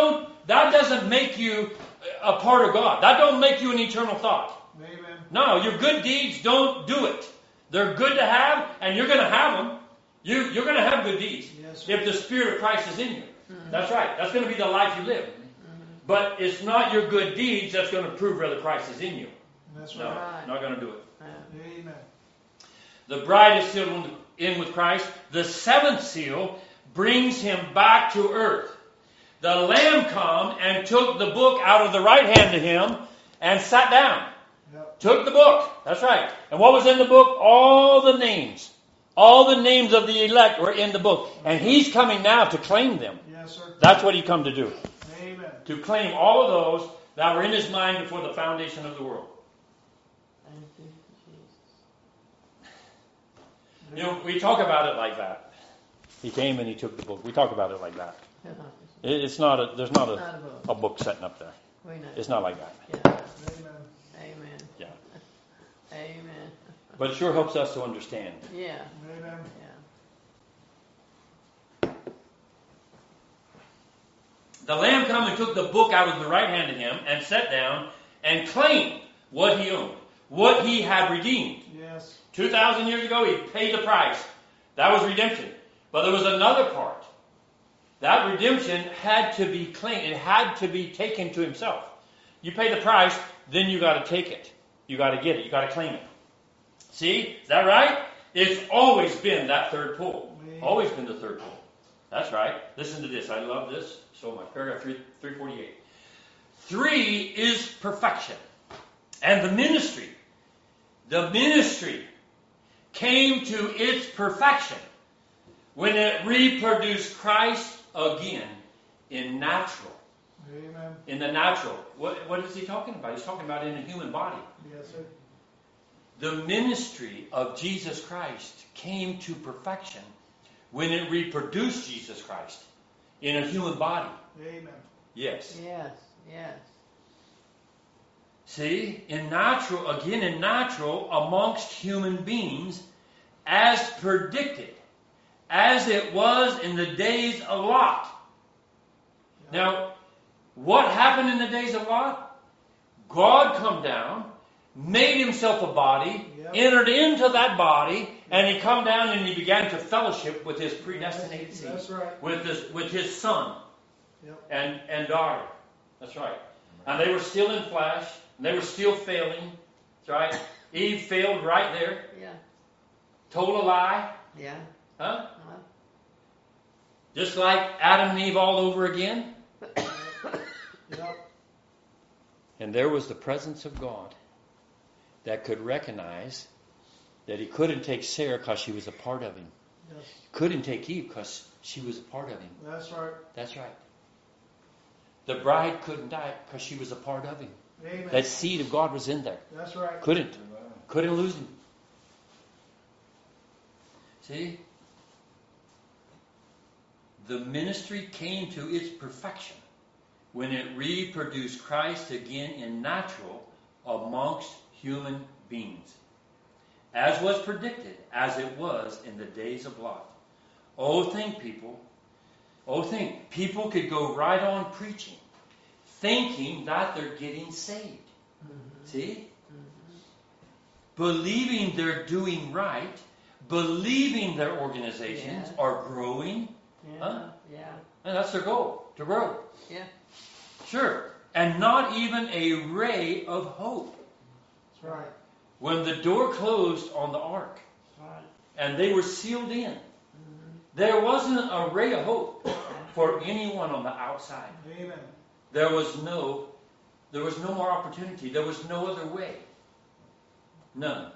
That doesn't make you a part of God. That don't make you an eternal thought.
Amen.
No, your good deeds don't do it. They're good to have, and you're going to have them. You're going to have good deeds
Yes, sir.
if the Spirit of Christ is in you. That's right. That's going to be the life you live. But it's not your good deeds that's going to prove whether Christ is in you.
That's
No,
right.
not going to do it.
Amen.
The bride is sealed in with Christ. The seventh seal brings him back to earth. The Lamb come and took the book out of the right hand of him and sat down.
Yep.
Took the book. That's right. And what was in the book? All the names. All the names of the elect were in the book. And he's coming now to claim them.
Yes, sir.
That's what he come to do.
Amen.
To claim all of those that were in his mind before the foundation of the world.
Thank you, Jesus.
You know, we talk about it like that. He came and he took the book. We talk about it like that. It's not there's not
Not a book.
a book sitting up there.
We know.
It's not like that.
Yeah.
Amen.
Amen.
Yeah.
Amen.
But it sure helps us to understand.
Yeah.
Amen.
Yeah.
The Lamb come and took the book out of the right hand of him and sat down and claimed what he owned, what he had redeemed.
Yes.
2,000 years ago, he paid the price. That was redemption. But there was another part. That redemption had to be claimed. It had to be taken to himself. You pay the price, then you got to take it. You got to get it. You got to claim it. See? Is that right? It's always been that third pull. Always been the third pull. That's right. Listen to this. I love this so much. Paragraph 348. 3 is perfection. And the ministry came to its perfection when it reproduced Christ again in natural.
Amen.
In the natural. What is he talking about? He's talking about in a human body.
Yes, sir.
the ministry of Jesus Christ came to perfection when it reproduced Jesus Christ in a human body.
Amen.
Yes.
Yes. Yes.
See, in natural, amongst human beings, as predicted, as it was in the days of Lot. Now, what happened in the days of Lot? God come down, made himself a body, entered into that body, and he come down and he began to fellowship with his predestinated seed.
That's right.
With his son
Yep.
and daughter. That's right. And they were still in flesh, and they were still failing. That's right. Eve failed right there.
Yeah.
Told a lie.
Yeah.
Huh? Just like Adam and Eve all over again.
Yep.
And there was the presence of God that could recognize that he couldn't take Sarah because she was a part of him.
Yes.
Couldn't take Eve because she was a part of him.
That's right.
That's right. The bride couldn't die because she was a part of him.
Amen.
That seed of God was in there.
That's right.
Couldn't lose him. See? The ministry came to its perfection when it reproduced Christ again in natural amongst human beings, as was predicted, as it was in the days of Lot. People could go right on preaching, thinking that they're getting saved.
Mm-hmm.
See? Mm-hmm. Believing they're doing right, believing their organizations are growing.
Yeah.
Huh?
Yeah.
And that's their goal, to grow.
Yeah.
Sure. And not even a ray of hope.
That's right.
When the door closed on the ark,
Right.
and they were sealed in,
Mm-hmm.
there wasn't a ray of hope for anyone on the outside.
Amen.
There was no more opportunity. There was no other way. None.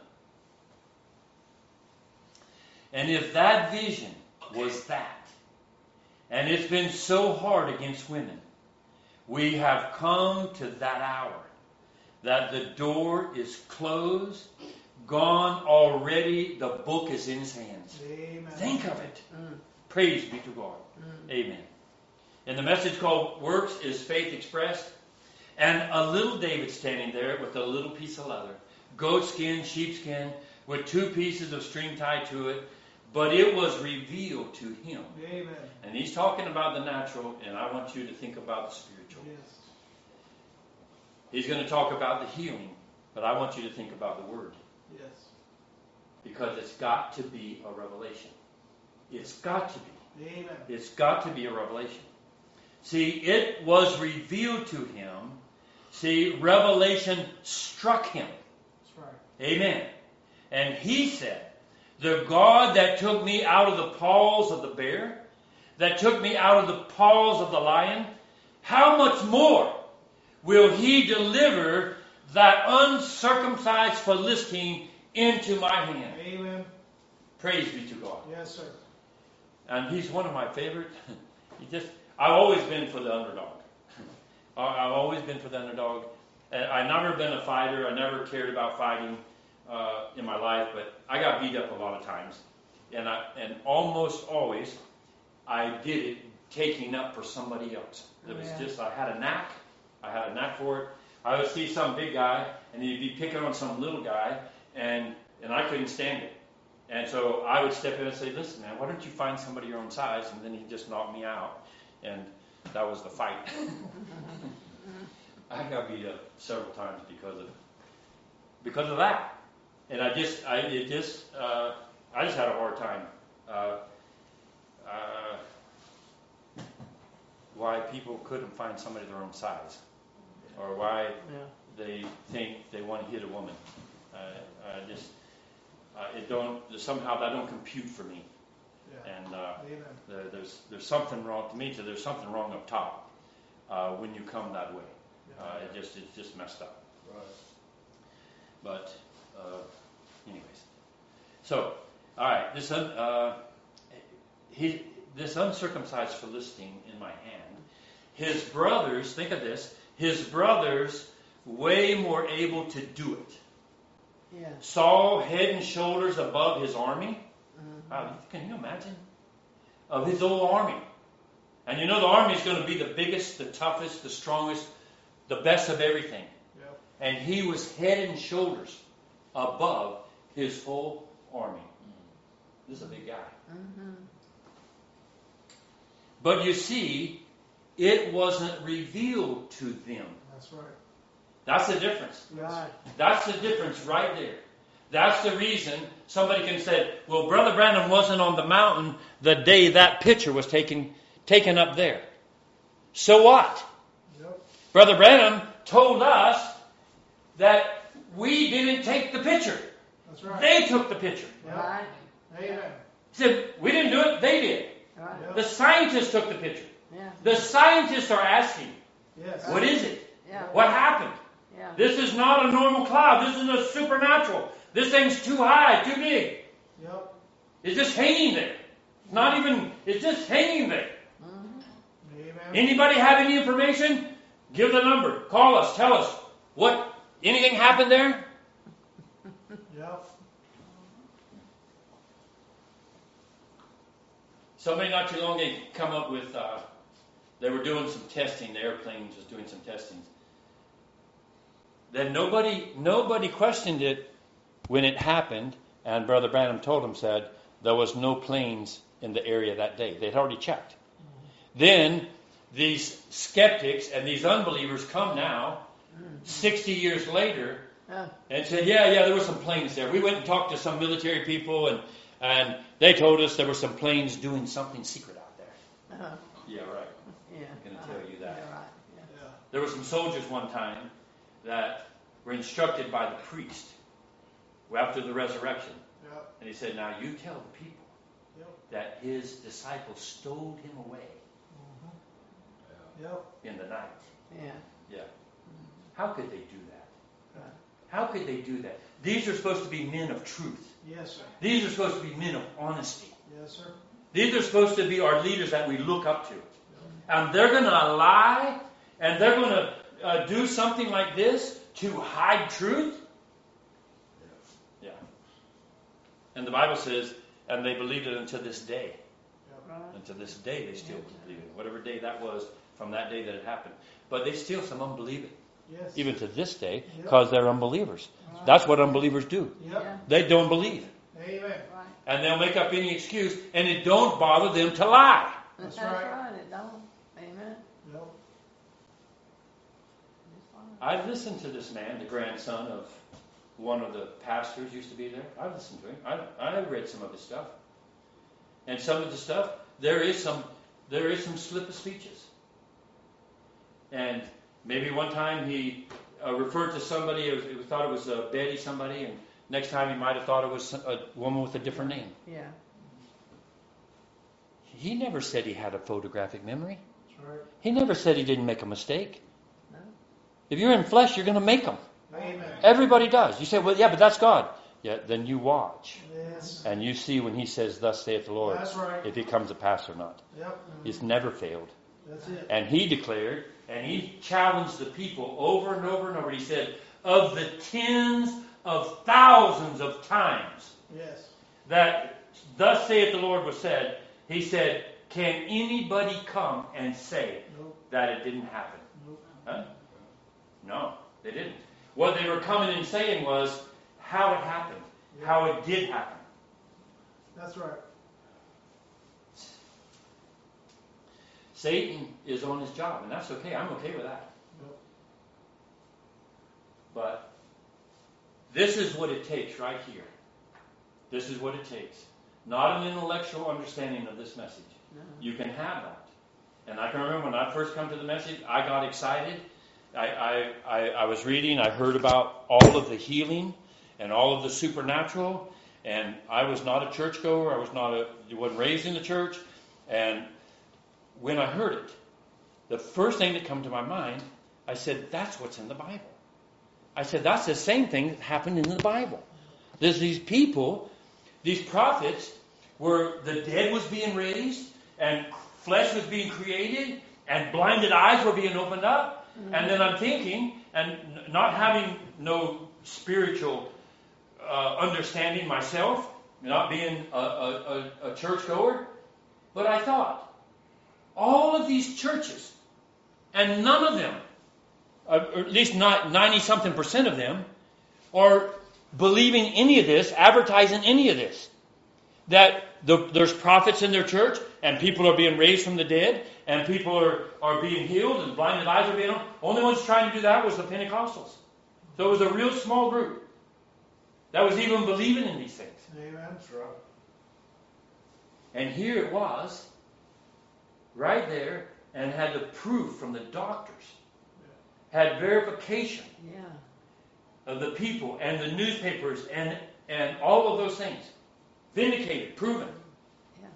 And if that vision was that, and it's been so hard against women, we have come to that hour that the door is closed, gone already, the book is in his hands.
Amen.
Think of it.
Mm.
Praise be to God. Amen. And the message called Works is Faith Expressed. And a little David standing there with a little piece of leather, goat skin, sheepskin, with 2 pieces of string tied to it. But it was revealed to him.
Amen.
And he's talking about the natural, and I want you to think about the spiritual.
Yes.
He's going to talk about the healing, but I want you to think about the word.
Yes.
Because it's got to be a revelation. It's got to be.
Amen.
It's got to be a revelation. See, it was revealed to him. See, revelation struck him.
That's right.
Amen. And he said, the God that took me out of the paws of the bear, that took me out of the paws of the lion, how much more will he deliver that uncircumcised Philistine into my hand?
Amen.
Praise be to God.
Yes, sir.
And he's one of my favorite. I've always been for the underdog. I've always been for the underdog. I've never been a fighter. I never cared about fighting in my life, but I got beat up a lot of times. And almost always I did it taking up for somebody else. It was just, I had a knack for it. I would see some big guy, and he'd be picking on some little guy, and I couldn't stand it. And so I would step in and say, listen, man, why don't you find somebody your own size? And then he'd just knock me out. And that was the fight. I got beat up several times because of that. And I just had a hard time. Why people couldn't find somebody their own size, or why they think they want to hit a woman. Somehow that don't compute for me.
Yeah.
And
Amen.
there's something wrong to me. So there's something wrong up top when you come that way. It's just messed up.
Right.
But anyways, so all right, this uncircumcised Philistine in my hand. His brothers, think of this. His brothers way more able to do it.
Yeah.
Saul head and shoulders above his army.
Mm-hmm.
Wow, can you imagine? Of his whole army. And you know the army is going to be the biggest, the toughest, the strongest, the best of everything.
Yep.
And he was head and shoulders above his whole army. This is a big guy.
Mm-hmm.
But you see, it wasn't revealed to them.
That's right.
That's the difference.
Right.
That's the difference right there. That's the reason somebody can say, well, Brother Branham wasn't on the mountain the day that picture was taken up there. So what?
Yep.
Brother Branham told us that we didn't take the picture.
That's right.
They took the picture.
Yep.
Right.
Amen.
He said, we didn't do it, they did.
Right.
Yep.
The scientists took the picture.
Yeah.
The scientists are asking,
Yes.
what is it?
Yeah.
What happened?
Yeah.
This is not a normal cloud. This is a supernatural. This thing's too high, too big.
Yep.
It's just hanging there. It's just hanging there.
Mm-hmm.
Amen.
Anybody have any information? Give the number. Call us. Tell us. Anything happened there?
Yep.
Somebody not too long ago come up with, they were doing some testing. The airplane was doing some testing. Then nobody questioned it when it happened, and Brother Branham told them, said, there was no planes in the area that day. They'd already checked. Then these skeptics and these unbelievers come now, 60 years later, and said, yeah, there were some planes there. We went and talked to some military people, and they told us there were some planes doing something secret out there.
Uh-huh.
Yeah, right.
Yeah.
I'm going to tell you that.
Yeah, right. Yeah.
Yeah.
There were some soldiers one time that were instructed by the priest after the resurrection.
Yep.
And he said, now you tell the people
Yep.
that his disciples stowed him away
Yep.
in the night.
Yeah.
Yeah. How could they do that?
Right.
How could they do that? These are supposed to be men of truth.
Yes, sir.
These are supposed to be men of honesty.
Yes, sir.
These are supposed to be our leaders that we look up to. And they're going to lie, and they're going to do something like this to hide truth? Yeah. And the Bible says, and they believed it until this day.
Right.
Until this day, they still believe it. Whatever day that was, from that day that it happened. But they still, some unbelieve it.
Yes.
Even to this day,
Yep.
because they're unbelievers.
Right.
That's what unbelievers do.
Yep.
Yeah.
They don't believe.
Amen.
Right.
And they'll make up any excuse, and it don't bother them to lie.
That's
That's
right.
right. It don't. Amen.
Yep.
It's fine.
I listened to this man, the grandson of one of the pastors used to be there. I listened to him. I read some of his stuff. And some of the stuff, there is some slip of speeches. And maybe one time he referred to somebody, he thought it was Betty somebody, and next time he might have thought it was a woman with a different name.
Yeah.
He never said he had a photographic memory.
That's right.
He never said he didn't make a mistake.
No.
If you're in flesh, you're going to make them.
Amen.
Everybody does. You say, well, yeah, but that's God. Yeah, then you watch.
Yes.
And you see when he says, thus saith the Lord,
That's right.
if he comes to pass or not.
Yep.
He's never failed.
That's it.
And he declared, and he challenged the people over and over and over. He said, of the tens of thousands of times
Yes.
that thus saith the Lord was said, he said, can anybody come and say
Nope.
that it didn't happen?
Nope.
Huh? No, they didn't. What they were coming and saying was how it happened, how it did happen.
That's right.
Satan is on his job, and that's okay. I'm okay with that.
Nope.
But this is what it takes right here. This is what it takes. Not an intellectual understanding of this message.
No.
You can have that. And I can remember when I first come to the message, I got excited. I was reading, I heard about all of the healing and all of the supernatural. And I was not a churchgoer. I wasn't raised in the church. And when I heard it, the first thing that came to my mind, I said, that's what's in the Bible. I said, that's the same thing that happened in the Bible. There's these people, these prophets, where the dead was being raised, and flesh was being created, and blinded eyes were being opened up. Mm-hmm. And then I'm thinking, and not having no spiritual understanding myself, not being a churchgoer. But I thought, all of these churches, and none of them, or at least not 90-something% of them, are believing any of this, advertising any of this. That there's prophets in their church, and people are being raised from the dead, and people are being healed, and blinded eyes are being opened. Only ones trying to do that was the Pentecostals. So it was a real small group that was even believing in these things.
Amen. That's right.
And here it was, right there, and had the proof from the doctors, had verification
Yeah.
of the people and the newspapers and all of those things. Vindicated, proven.
Yeah.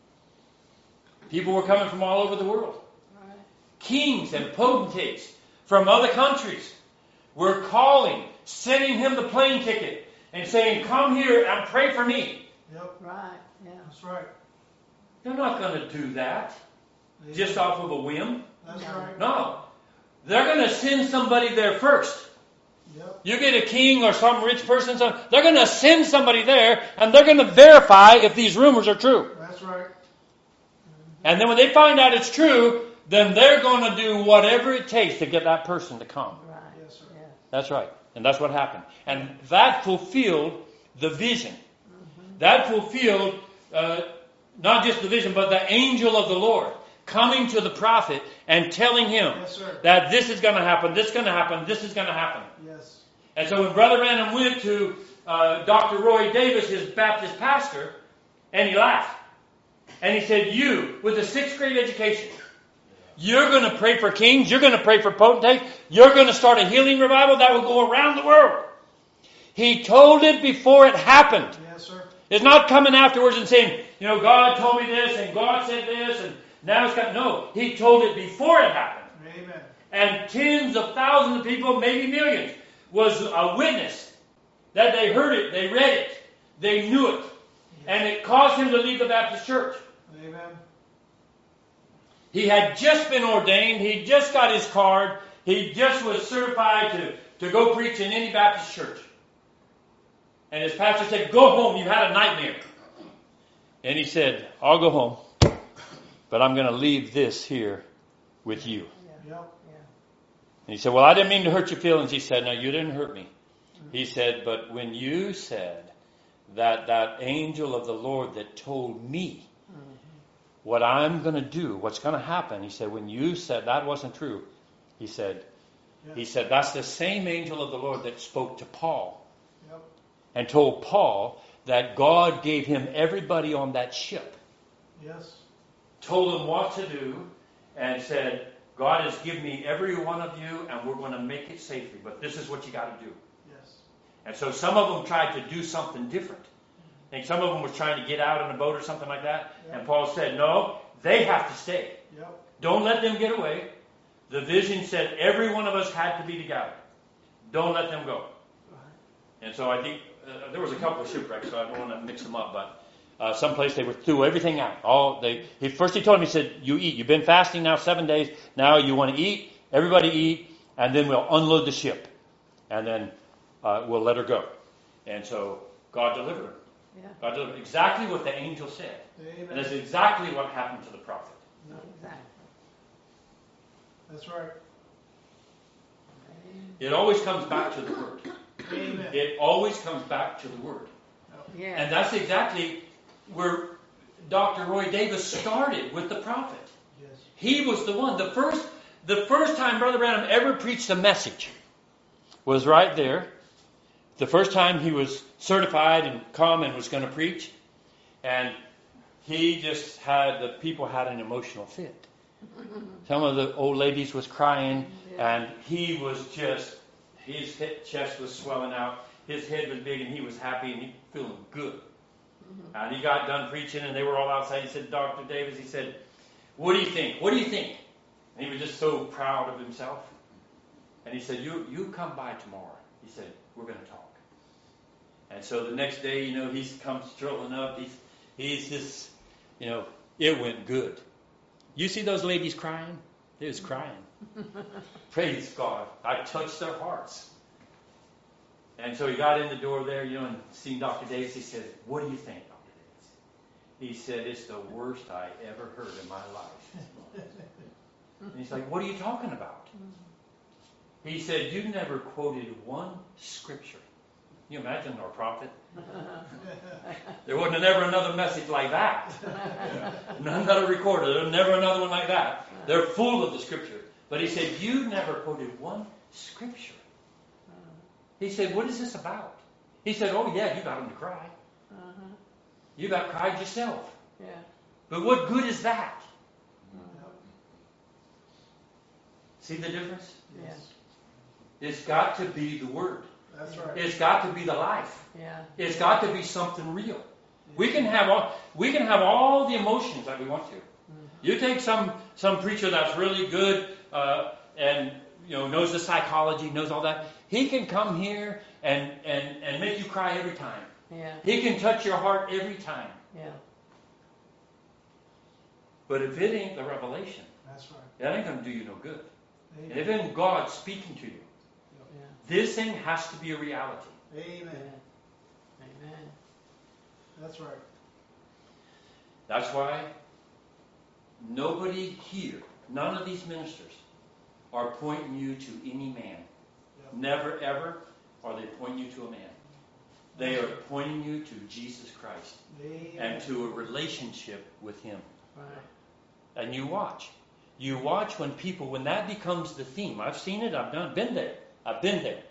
People were coming from all over the world.
Right.
Kings and potentates from other countries were calling, sending him the plane ticket, and saying, "Come here and pray for me."
Yep.
Right. Yeah.
That's right.
They're not going to do that
Amen.
just off of a whim.
That's
No.
right.
No. They're going to send somebody there first.
Yep.
You get a king or some rich person, they're going to send somebody there, and they're going to verify if these rumors are true.
That's right.
And then when they find out it's true, then they're going to do whatever it takes to get that person to come.
Right.
Yes, sir.
Yeah.
That's right. And that's what happened. And that fulfilled the vision. That fulfilled not just the vision, but the angel of the Lord coming to the prophet and telling him
Yes, sir.
that this is going to happen, this is going to happen, this is going to happen.
Yes.
And so when Brother Branham went to Dr. Roy Davis, his Baptist pastor, and he laughed. And he said, "You, with a 6th grade education, you're going to pray for kings, you're going to pray for potentates, you're going to start a healing revival that will go around the world." He told it before it happened.
Yes, sir.
It's not coming afterwards and saying, God told me this, and God said this, and now it's got... No, he told it before it happened.
Amen.
And tens of thousands of people, maybe millions, was a witness that they heard it, they read it, they knew it. And it caused him to leave the Baptist church.
Amen.
He had just been ordained, he just got his card, he just was certified to go preach in any Baptist church. And his pastor said, "Go home, you had a nightmare." And he said, "I'll go home, but I'm going to leave this here with you."
Yep.
And he said, "Well, I didn't mean to hurt your feelings." He said, "No, you didn't hurt me." He said, "But when you said that angel of the Lord that told me what I'm going to do, what's going to happen," he said, "when you said that wasn't true," he said, "that's the same angel of the Lord that spoke to Paul
Yep.
and told Paul that God gave him everybody on that ship,
Yes.
told him what to do, and said, God has given me every one of you, and we're going to make it safely, but this is what you got to do."
Yes.
And so some of them tried to do something different. I think some of them were trying to get out on a boat or something like that.
Yeah.
And Paul said, "No, they have to stay.
Yep.
Don't let them get away." The vision said every one of us had to be together. Don't let them go. And so I think there was a couple of shipwrecks, so I don't want to mix them up, but someplace they threw everything out. First he told him, he said, "You eat. You've been fasting now 7 days. Now you want to eat. Everybody eat, and then we'll unload the ship, and then we'll let her go." And so God delivered her.
Yeah.
God delivered exactly what the angel said.
Amen.
And that's exactly what happened to the prophet.
Exactly.
That's right.
It always comes back to the Word.
Amen.
It always comes back to the Word.
Yeah.
And that's exactly where Dr. Roy Davis started with the prophet.
Yes.
He was the one. The first time Brother Branham ever preached a message was right there. The first time he was certified and come and was going to preach. And the people had an emotional fit. Some of the old ladies was crying, and he was just, his chest was swelling out, his head was big, and he was happy, and he feeling good. And he got done preaching, and they were all outside. He said, "Dr. Davis," he said, "what do you think? What do you think?" And he was just so proud of himself. And he said, you come by tomorrow. He said, "We're going to talk." And so the next day, he's come strolling up. He's just, it went good. You see those ladies crying? They was crying. Praise God. I touched their hearts. And so he got in the door there, and seen Dr. Davis. He said, "What do you think, Dr. Davis?" He said, "It's the worst I ever heard in my life." And he's like, "What are you talking about?" He said, "You never quoted one scripture." Can you imagine our prophet? There wasn't never another message like that. Another recorder. There was never another one like that. They're full of the scripture. But he said, "You never quoted one scripture." He said, "What is this about?" He said, "Oh yeah, you got him to cry. You got cried yourself.
Yeah.
But what good is that?" See the difference?
Yes.
It's got to be the Word.
That's right.
It's got to be the life.
Yeah.
It's got to be something real. We can have all the emotions that we want to. You take some preacher that's really good and knows the psychology, knows all that. He can come here and make you cry every time.
Yeah.
He can touch your heart every time.
Yeah.
But if it ain't the revelation,
That's right.
that ain't going to do you no good.
Amen.
And if it ain't God speaking to you,
Yeah.
this thing has to be a reality.
Amen.
Amen.
That's right.
That's why nobody here, none of these ministers, are pointing you to any man.
Yep.
Never, ever are they pointing you to a man. They are pointing you to Jesus Christ
Amen.
and to a relationship with Him.
Right.
And you watch. You watch when that becomes the theme. I've seen it. Been there. I've been there.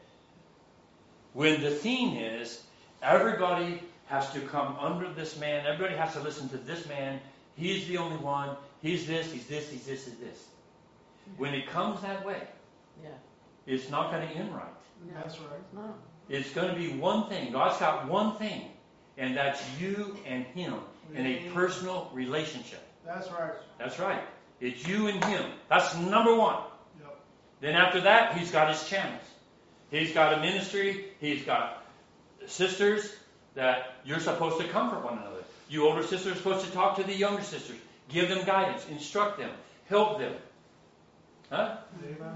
When the theme is everybody has to come under this man. Everybody has to listen to this man. He's the only one. He's this, he's this, he's this, he's this. When it comes that way,
Yeah.
it's not going to end right.
No,
That's right.
it's not.
It's going to be one thing. God's got one thing, and that's you and Him in a personal relationship.
That's right.
That's right. It's you and Him. That's number one.
Yep.
Then after that, He's got His channels. He's got a ministry. He's got sisters that you're supposed to comfort one another. You older sisters are supposed to talk to the younger sisters. Give them guidance. Instruct them. Help them. Huh?
Amen.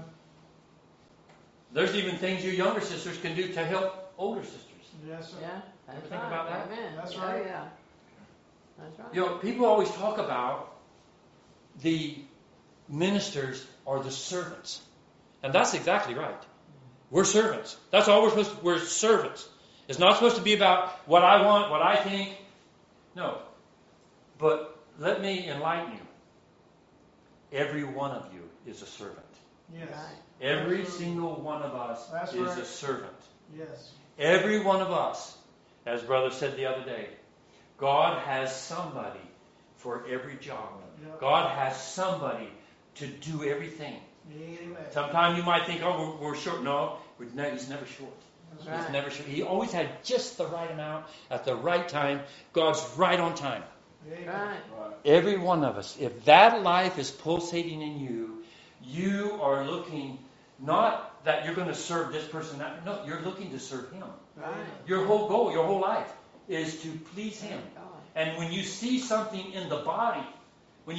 There's even things you younger sisters can do to help older sisters.
Yes, sir.
Yeah. That's
think
right.
about that?
Amen.
That's
Oh,
right.
yeah. That's right.
You know, people always talk about the ministers are the servants. And that's exactly right. We're servants. That's all we're servants. It's not supposed to be about what I want, what I think. No. But let me enlighten you. Every one of you is a servant.
Yes.
Right.
Every
Absolutely.
single one of us
That's
is
right.
a servant.
Yes.
Every one of us, as Brother said the other day, God has somebody for every job.
Yep.
God has somebody to do everything.
Amen.
Sometimes you might think, oh, we're short. No, He's never short.
That's
Right.
He's never short. He always had just the right amount at the right time. God's right on time.
Amen.
Right.
Every one of us, if that life is pulsating in you, you are looking not that you're going to serve this person. No, you're looking to serve Him.
Right.
Your whole goal, your whole life is to please Him.
Thank God.
And when you see something in the body, when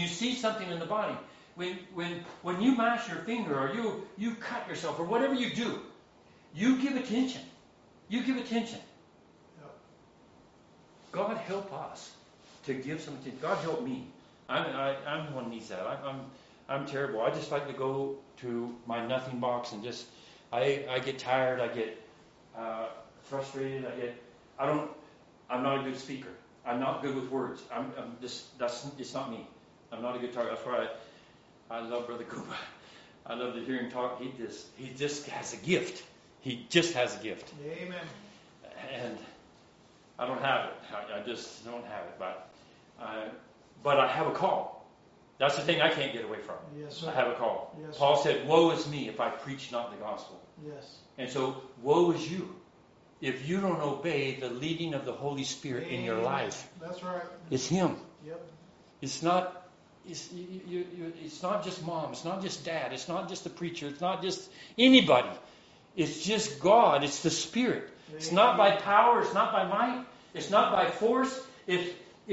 you mash your finger or you cut yourself or whatever you do, you give attention. You give attention.
Yep.
God help us to give some attention. God help me. I'm the one who needs that. I'm terrible. I just like to go to my nothing box and just I get tired. I get frustrated. I'm not a good speaker. I'm not good with words. It's not me. I'm not a good talker. That's why I love Brother Cooper. I love to hear him talk. He just has a gift. He just has a gift.
Amen.
And I don't have it. I just don't have it. But I have a call. That's the thing I can't get away from.
Yes, sir.
I have a call.
Yes,
Paul said, "Woe is me if I preach not the gospel."
Yes.
And so, woe is you if you don't obey the leading of the Holy Spirit in your
Amen.
life.
That's right.
It's Him.
Yep.
It's not. It's not just mom. It's not just dad. It's not just the preacher. It's not just anybody. It's just God. It's the Spirit. It's not by power. It's not by might. It's not by force. It's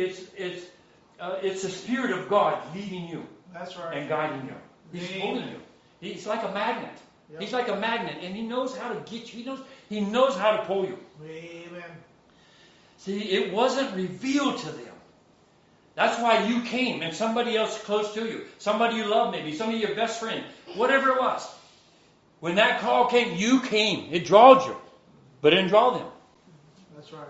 the Spirit of God leading you
That's right.
and guiding you. He's
Amen.
holding you. He's like a magnet.
Yep.
He's like a magnet, and He knows how to get you. He knows how to pull you.
Amen.
See, it wasn't revealed to them. That's why you came, and somebody else close to you, somebody you love maybe, somebody your best friend, whatever it was. When that call came, you came. It drawed you, but it didn't draw them.
That's right.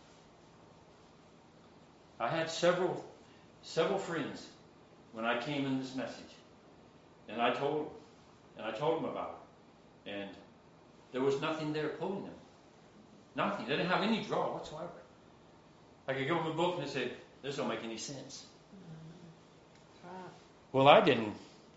I had several friends when I came in this message, and I told them about it, and there was nothing there pulling them. Nothing. They didn't have any draw whatsoever. I could give them a book and they said, "This don't make any sense." Well, I didn't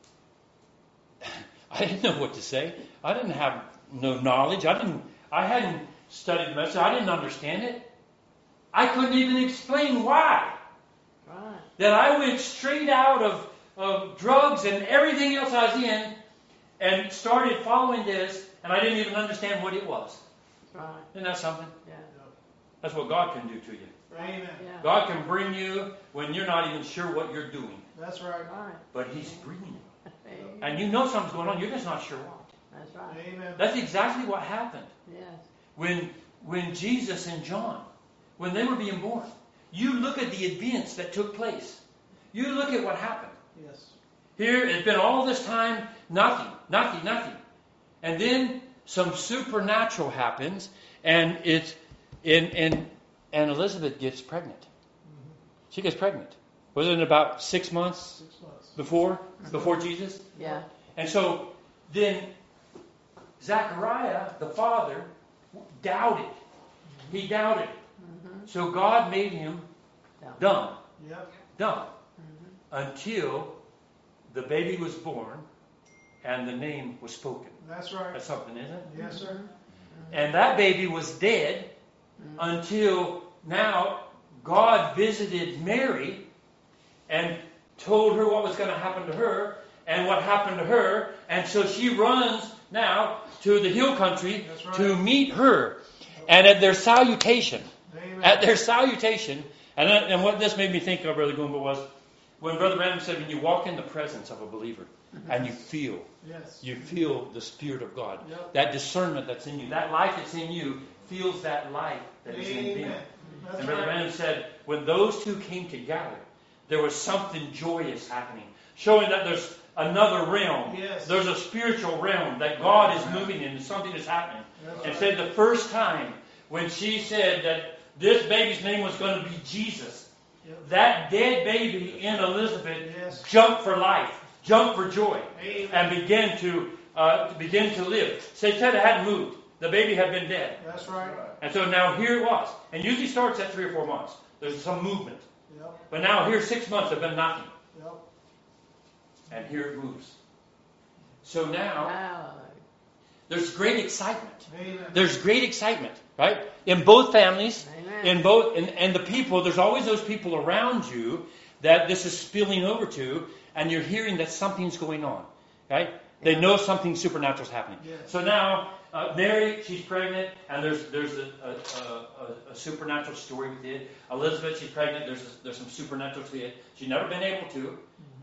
know what to say. I didn't have no knowledge. I hadn't studied the message. I didn't understand it. I couldn't even explain why.
Right.
That I went straight out of drugs and everything else I was in and started following this, and I didn't even understand what it was.
Right.
Isn't that something?
Yeah.
That's what God can do to you.
Amen.
Yeah.
God can bring you when you're not even sure what you're doing.
That's right.
Right.
But He's bringing you.
Amen.
And you know something's going on, you're just not sure what.
That's right.
Amen.
That's exactly what happened.
Yes.
When Jesus and John, when they were being born, you look at the events that took place. You look at what happened.
Yes.
Here, it's been all this time, nothing. And then some supernatural happens, and and Elizabeth gets pregnant.
Mm-hmm.
She gets pregnant. Was it about 6 months
6 months.
before Jesus?
Yeah.
And so then Zechariah, the father, doubted. He doubted.
Mm-hmm.
So God made him dumb.
Yep.
Dumb.
Mm-hmm.
Until the baby was born and the name was spoken.
That's right.
That's something, isn't it?
Yes, sir.
And that baby was dead until now God visited Mary and told her what was going to happen to her and what happened to her. And so she runs now to the hill country
That's right.
to meet her. And at their salutation,
Amen.
and what this made me think of, Brother Goomba, was when Brother Branham said, when you walk in the presence of a believer and you feel the Spirit of God,
Yep.
that discernment that's in you, that life that's in you, feels that life that is in them.
Amen. That's
And Brother
right.
Branham said, when those two came together, there was something joyous happening, showing that there's another realm.
Yes.
There's a spiritual realm that God is moving in, and something is happening.
That's
And
right.
said the first time when she said that this baby's name was going to be Jesus,
Yep.
that dead baby in Elizabeth
Yes.
jumped for life, jumped for joy,
Amen.
and began to live. So they said it hadn't moved. The baby had been dead.
That's right.
And so now here it was. And usually starts at 3 or 4 months. There's some movement.
Yep.
But now here 6 months have been nothing.
Yep.
And here it moves. So now
Hallelujah.
there's great excitement.
Amen.
There's great excitement, right? In both families,
Amen.
and the people, there's always those people around you that this is spilling over to, and you're hearing that something's going on, right? They know something supernatural is happening.
Yes.
So now, Mary, she's pregnant, and there's a supernatural story with it. Elizabeth, she's pregnant. There's some supernatural to it. She's never been able to.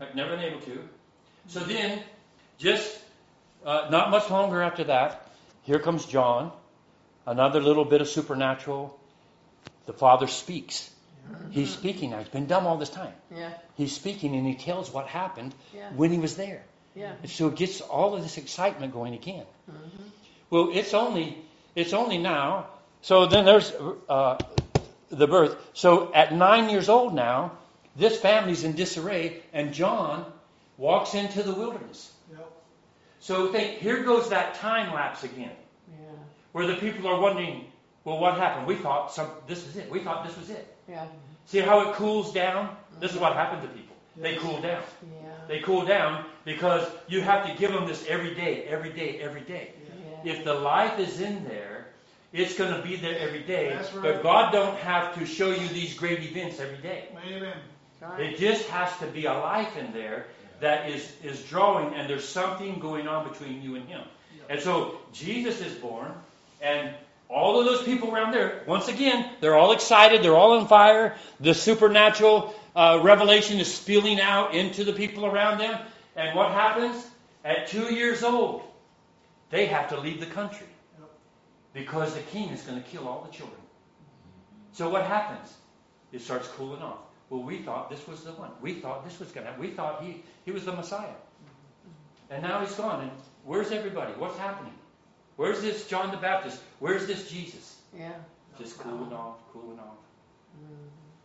So then, just not much longer after that, here comes John. Another little bit of supernatural. The Father speaks. He's speaking now. He's been dumb all this time.
Yeah.
He's speaking, and he tells what happened
Yeah.
when he was there.
Yeah.
And so it gets all of this excitement going again.
Mm-hmm.
Well, it's only now. So then there's the birth. So at 9 years old now, this family's in disarray, and John walks into the wilderness.
Yep.
So here goes that time lapse again,
Yeah.
where the people are wondering, well, what happened? We thought this was it. We thought this was it.
Yeah.
See how it cools down? This is what happened to people. They cool down.
Yeah.
They cool down because you have to give them this every day.
Yeah.
If the life is in there, it's going to be there every day.
That's right.
But God don't have to show you these great events every day.
Amen.
That's right.
It just has to be a life in there that is drawing, and there's something going on between you and Him. And so Jesus is born, and all of those people around there, once again, they're all excited. They're all on fire. The supernatural revelation is spilling out into the people around them. And what happens? At 2 years old,
they have to leave the country
Yep.
because the king is going to kill all the children. So what happens? It starts cooling off. Well, we thought this was the one. We thought this was going to happen. We thought he was the Messiah. And now he's gone. And where's everybody? What's happening? Where's this John the Baptist? Where's this Jesus?
Yeah.
Just cooling off, cooling off.
Mm.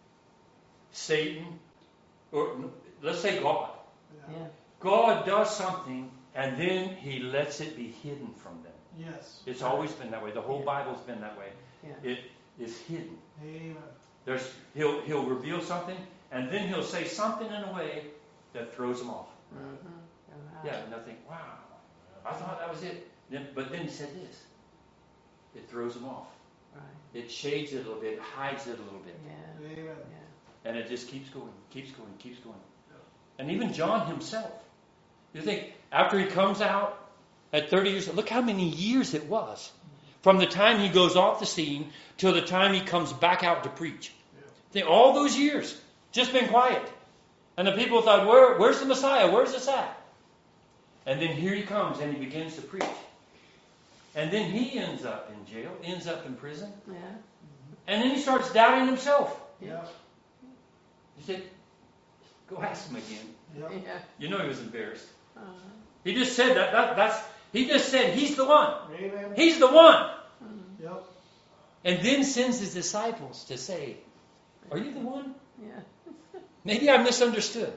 Satan, or let's say God.
Yeah.
Yeah.
God does something, and then he lets it be hidden from them.
Yes.
It's always been that way. The whole
Yeah.
Bible's been that way.
Yeah.
It is hidden.
Amen.
He'll reveal something, and then he'll say something in a way that throws them off.
Mm-hmm.
Yeah, and they'll think, wow, I thought that was it. But then he said this. It throws them off.
Right.
It shades it a little bit, hides it a little bit.
Yeah.
Amen.
Yeah.
And it just keeps going, keeps going, keeps going. And even John himself. You think, after he comes out at 30 years, look how many years it was. From the time he goes off the scene till the time he comes back out to preach. Think, all those years, just been quiet. And the people thought, where's the Messiah? Where's this at? And then here he comes and he begins to preach. And then he ends up in jail, ends up in prison.
Yeah.
And then he starts doubting himself.
Yeah.
He said, go ask him again.
Yep.
Yeah.
You know he was embarrassed.
Uh-huh.
He just said he just said, he's the one.
Amen.
He's the one.
Yep.
And then sends his disciples to say, are you the one?
Yeah.
Maybe I misunderstood.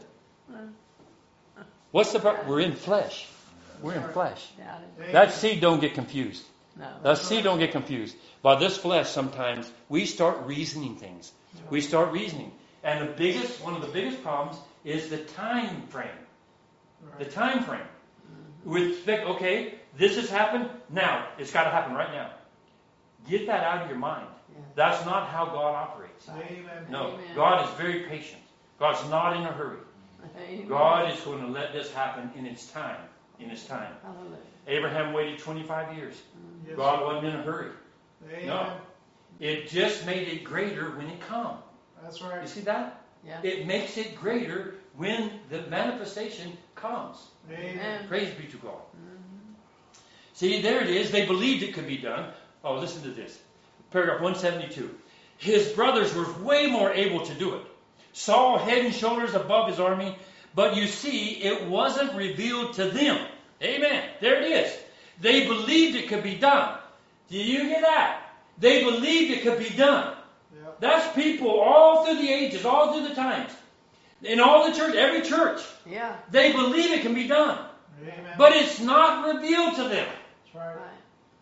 What's the problem? We're in flesh. We're in flesh.
Doubted.
Amen.
That seed don't get confused.
No.
That seed don't get confused. By this flesh, sometimes we start reasoning things. We start reasoning. And one of the biggest problems is the time frame. The
Right.
time frame. We think, okay, this has happened. Now, it's got to happen right now. Get that out of your mind.
Yeah.
That's not how God operates.
Amen.
No,
Amen.
God is very patient. God's not in a hurry.
Amen.
God is going to let this happen in its time. In His time.
Hallelujah.
Abraham waited 25 years.
Yes.
God wasn't in a hurry.
Amen.
No. It just made it greater when it come.
That's
You
right.
see that?
Yeah.
It makes it greater when the manifestation comes.
Amen.
Praise be to God.
Mm-hmm.
See, there it is. They believed it could be done. Oh, listen to this. Paragraph 172. His brothers were way more able to do it. Saul head and shoulders above his army, but you see, it wasn't revealed to them. Amen. There it is. They believed it could be done. Do you get that? They believed it could be done.
Yep.
That's people all through the ages, all through the times. In all the church, every church,
Yeah.
they believe it can be done.
Amen.
But it's not revealed to them.
That's right.
Right.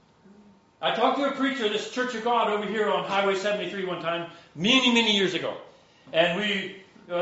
I talked to a preacher at this Church of God over here on Highway 73 one time, many years ago. And we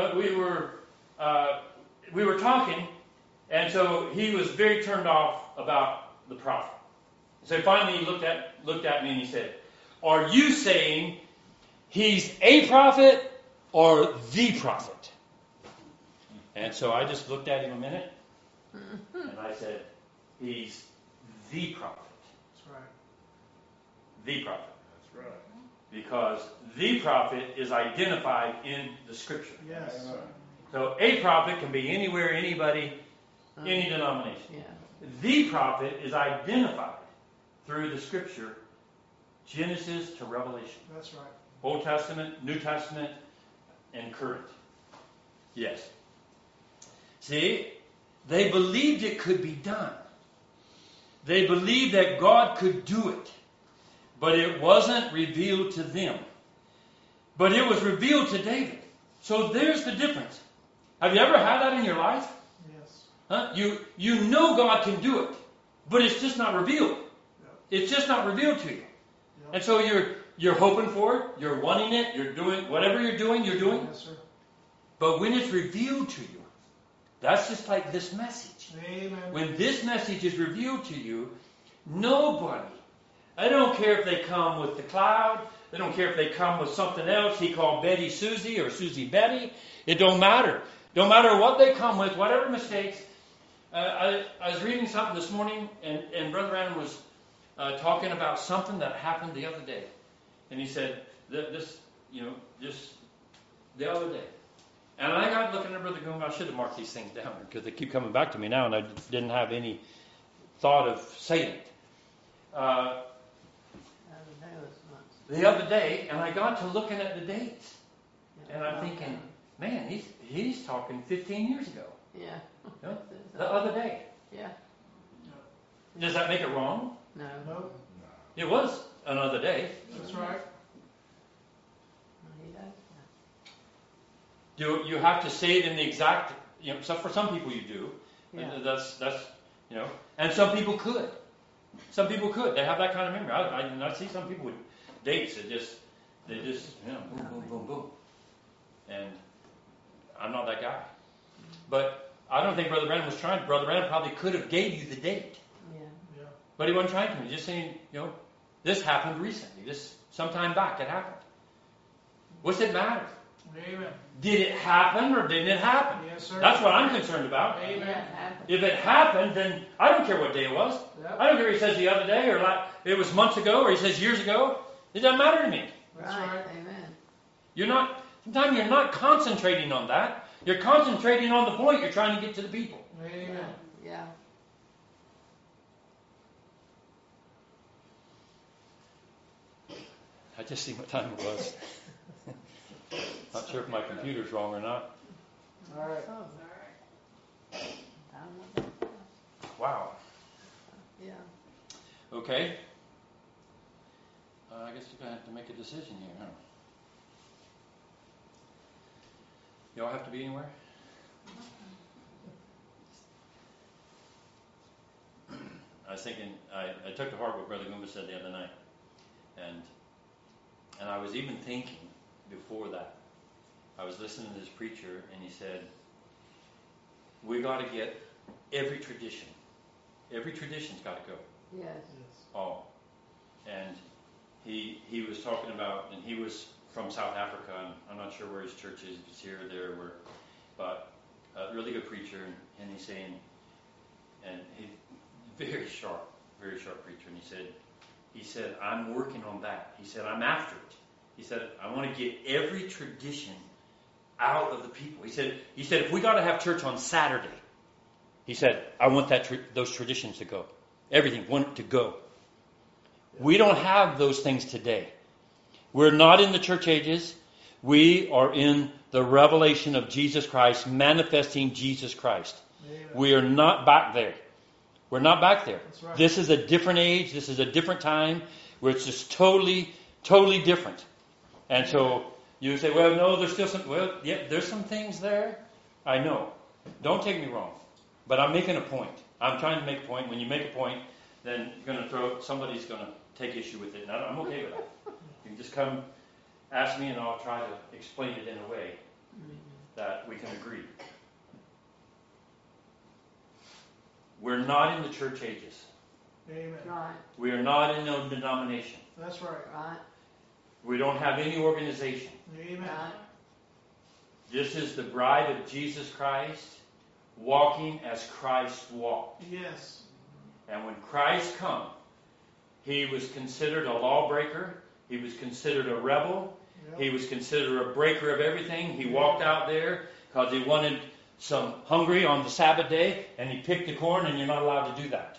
were talking, and so he was very turned off about the prophet. So finally he looked at me and he said, are you saying he's a prophet or the prophet? And so I just looked at him a minute, and I said, he's the prophet.
That's right.
The prophet.
That's right.
Because the prophet is identified in the Scripture.
Yes.
So a prophet can be anywhere, anybody, any denomination.
Yeah.
The prophet is identified through the Scripture, Genesis to Revelation.
That's right.
Old Testament, New Testament, and current. Yes. See, they believed it could be done. They believed that God could do it. But it wasn't revealed to them. But it was revealed to David. So there's the difference. Have you ever had that in your life?
Yes.
Huh? You know God can do it, but it's just not revealed.
Yep.
It's just not revealed to you.
Yep.
And so you're hoping for it, you're wanting it, you're doing whatever you're doing.
Yes, sir.
But when it's revealed to you, that's just like this message.
Amen.
When this message is revealed to you, nobody, I don't care if they come with the cloud, they don't care if they come with something else, he called Betty Susie or Susie Betty, it don't matter. Don't matter what they come with, whatever mistakes. I was reading something this morning, and Brother Randall was talking about something that happened the other day. And he said, just the other day. And I got looking at Brother Goom, I should have marked these things down because they keep coming back to me now, and I didn't have any thought of saying it. the other day, and I got to looking at the dates, and I'm thinking, man, he's talking 15 years ago.
Yeah.
You know, the other day.
Yeah.
Does that make it wrong?
No.
No,
It was another day.
that's right.
He does.
You have to say it in the exact, so for some people you do.
Yeah.
That's and some people could. Some people could. They have that kind of memory. I see some people with dates that they just boom, boom, boom, boom. And I'm not that guy. But I don't think Brother Branham was trying. Brother Branham probably could have gave you the date.
Yeah.
Yeah.
But he wasn't trying to. He's just saying, this happened recently. This sometime back it happened. What's it matter?
Amen.
Did it happen or didn't it happen?
Yes, sir.
That's what I'm concerned about.
Amen.
Yeah, it happened.
If it happened, then I don't care what day it was.
Yep.
I don't care if he says the other day or it was months ago or he says years ago. It doesn't matter to me.
That's right.
Amen.
Sometimes you're not concentrating on that. You're concentrating on the point you're trying to get to the people.
Amen.
Yeah.
I just see what time it was. Not sure if my computer's wrong or not.
All right.
Oh. I don't know.
Wow.
Yeah.
Okay. I guess you're going to have to make a decision here, huh? Y'all have to be anywhere? I was thinking, I took to heart what Brother Goomba said the other night. And I was even thinking before that. I was listening to this preacher and he said, we got to get every tradition. Every tradition's got to go.
Yes.
Oh. And he was talking about, and he was from South Africa, and I'm not sure where his church is, if it's here or there, but a really good preacher, and he's saying, and he's very sharp preacher, and he said, I'm working on that. He said, I'm after it. He said, I want to get every tradition out of the people. He said, if we got to have church on Saturday, he said, I want those traditions to go. Everything, want it to go. We don't have those things today. We're not in the church ages. We are in the revelation of Jesus Christ, manifesting Jesus Christ.
Amen.
We are not back there. We're not back there.
That's right.
This is a different age. This is a different time where it's just totally, totally different. And so you say, well, no, there's still some, well, yeah, there's some things there. I know. Don't take me wrong. But I'm making a point. I'm trying to make a point. When you make a point, then you're going to somebody's going to take issue with it. And I'm okay with that. You can just come ask me and I'll try to explain it in a way that we can agree. We're not in the church ages.
Amen.
Right.
We are not in no denomination.
That's right.
Right.
We don't have any organization.
Amen.
Right.
This is the bride of Jesus Christ walking as Christ walked.
Yes.
And when Christ come, he was considered a lawbreaker. He was considered a rebel.
Yep.
He was considered a breaker of everything. He walked out there because he wanted some hungry on the Sabbath day, and he picked the corn, and you're not allowed to do that.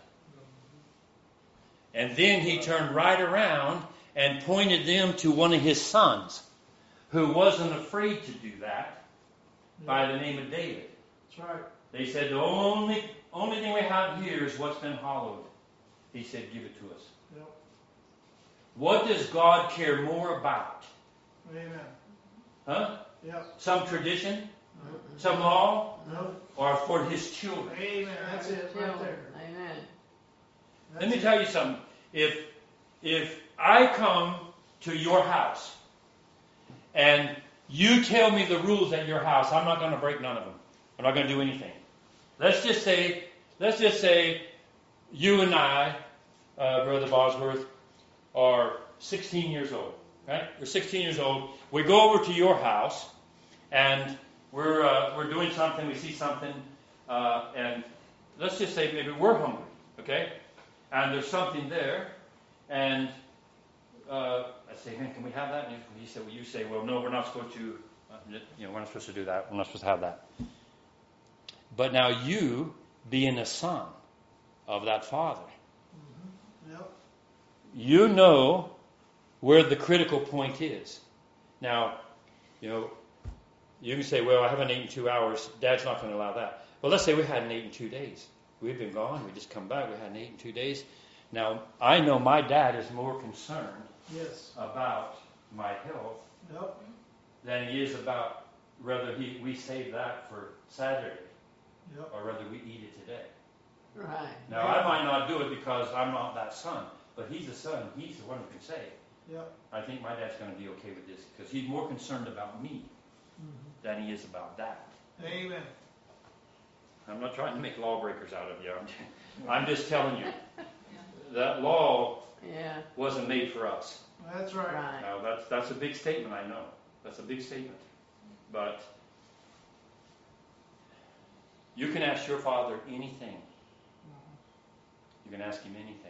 And then he turned right around and pointed them to one of his sons, who wasn't afraid to do that, by the name of David.
That's right.
They said, the only thing we have here is what's been hollowed. He said, give it to us.
Yep.
What does God care more about?
Amen.
Huh?
Yep.
Some tradition? Some law?
No.
Or for his children?
Amen. That's it right there.
Amen.
Let me tell you something. If I come to your house and you tell me the rules at your house, I'm not going to break none of them. I'm not going to do anything. Let's just say you and I, Brother Bosworth, are 16 years old. Right? We're 16 years old. We go over to your house and we're doing something. We see something, and let's just say maybe we're hungry. Okay, and there's something there, and I say, man, can we have that? And you say, well, no, we're not supposed to. We're not supposed to do that. We're not supposed to have that. But now you, being a son of that father,
Yep.
you know where the critical point is. Now, you can say, well, I haven't eaten 2 hours. Dad's not going to allow that. Well, let's say we hadn't eaten 2 days. We've been gone. We just come back. We hadn't eaten 2 days. Now, I know my dad is more concerned
Yes.
about my health
Yep.
than he is about whether we save that for Saturday
Yep.
or whether we eat it today.
Right.
Now, I might not do it because I'm not that son, but he's the son. He's the one who can say,
Yep.
I think my dad's going to be okay with this because he's more concerned about me than he is about that.
Amen.
I'm not trying to make lawbreakers out of you. I'm just telling you that law
Yeah.
wasn't made for us.
That's right.
Right.
Now, that's a big statement, I know. That's a big statement. But you can ask your father anything. You can ask him anything.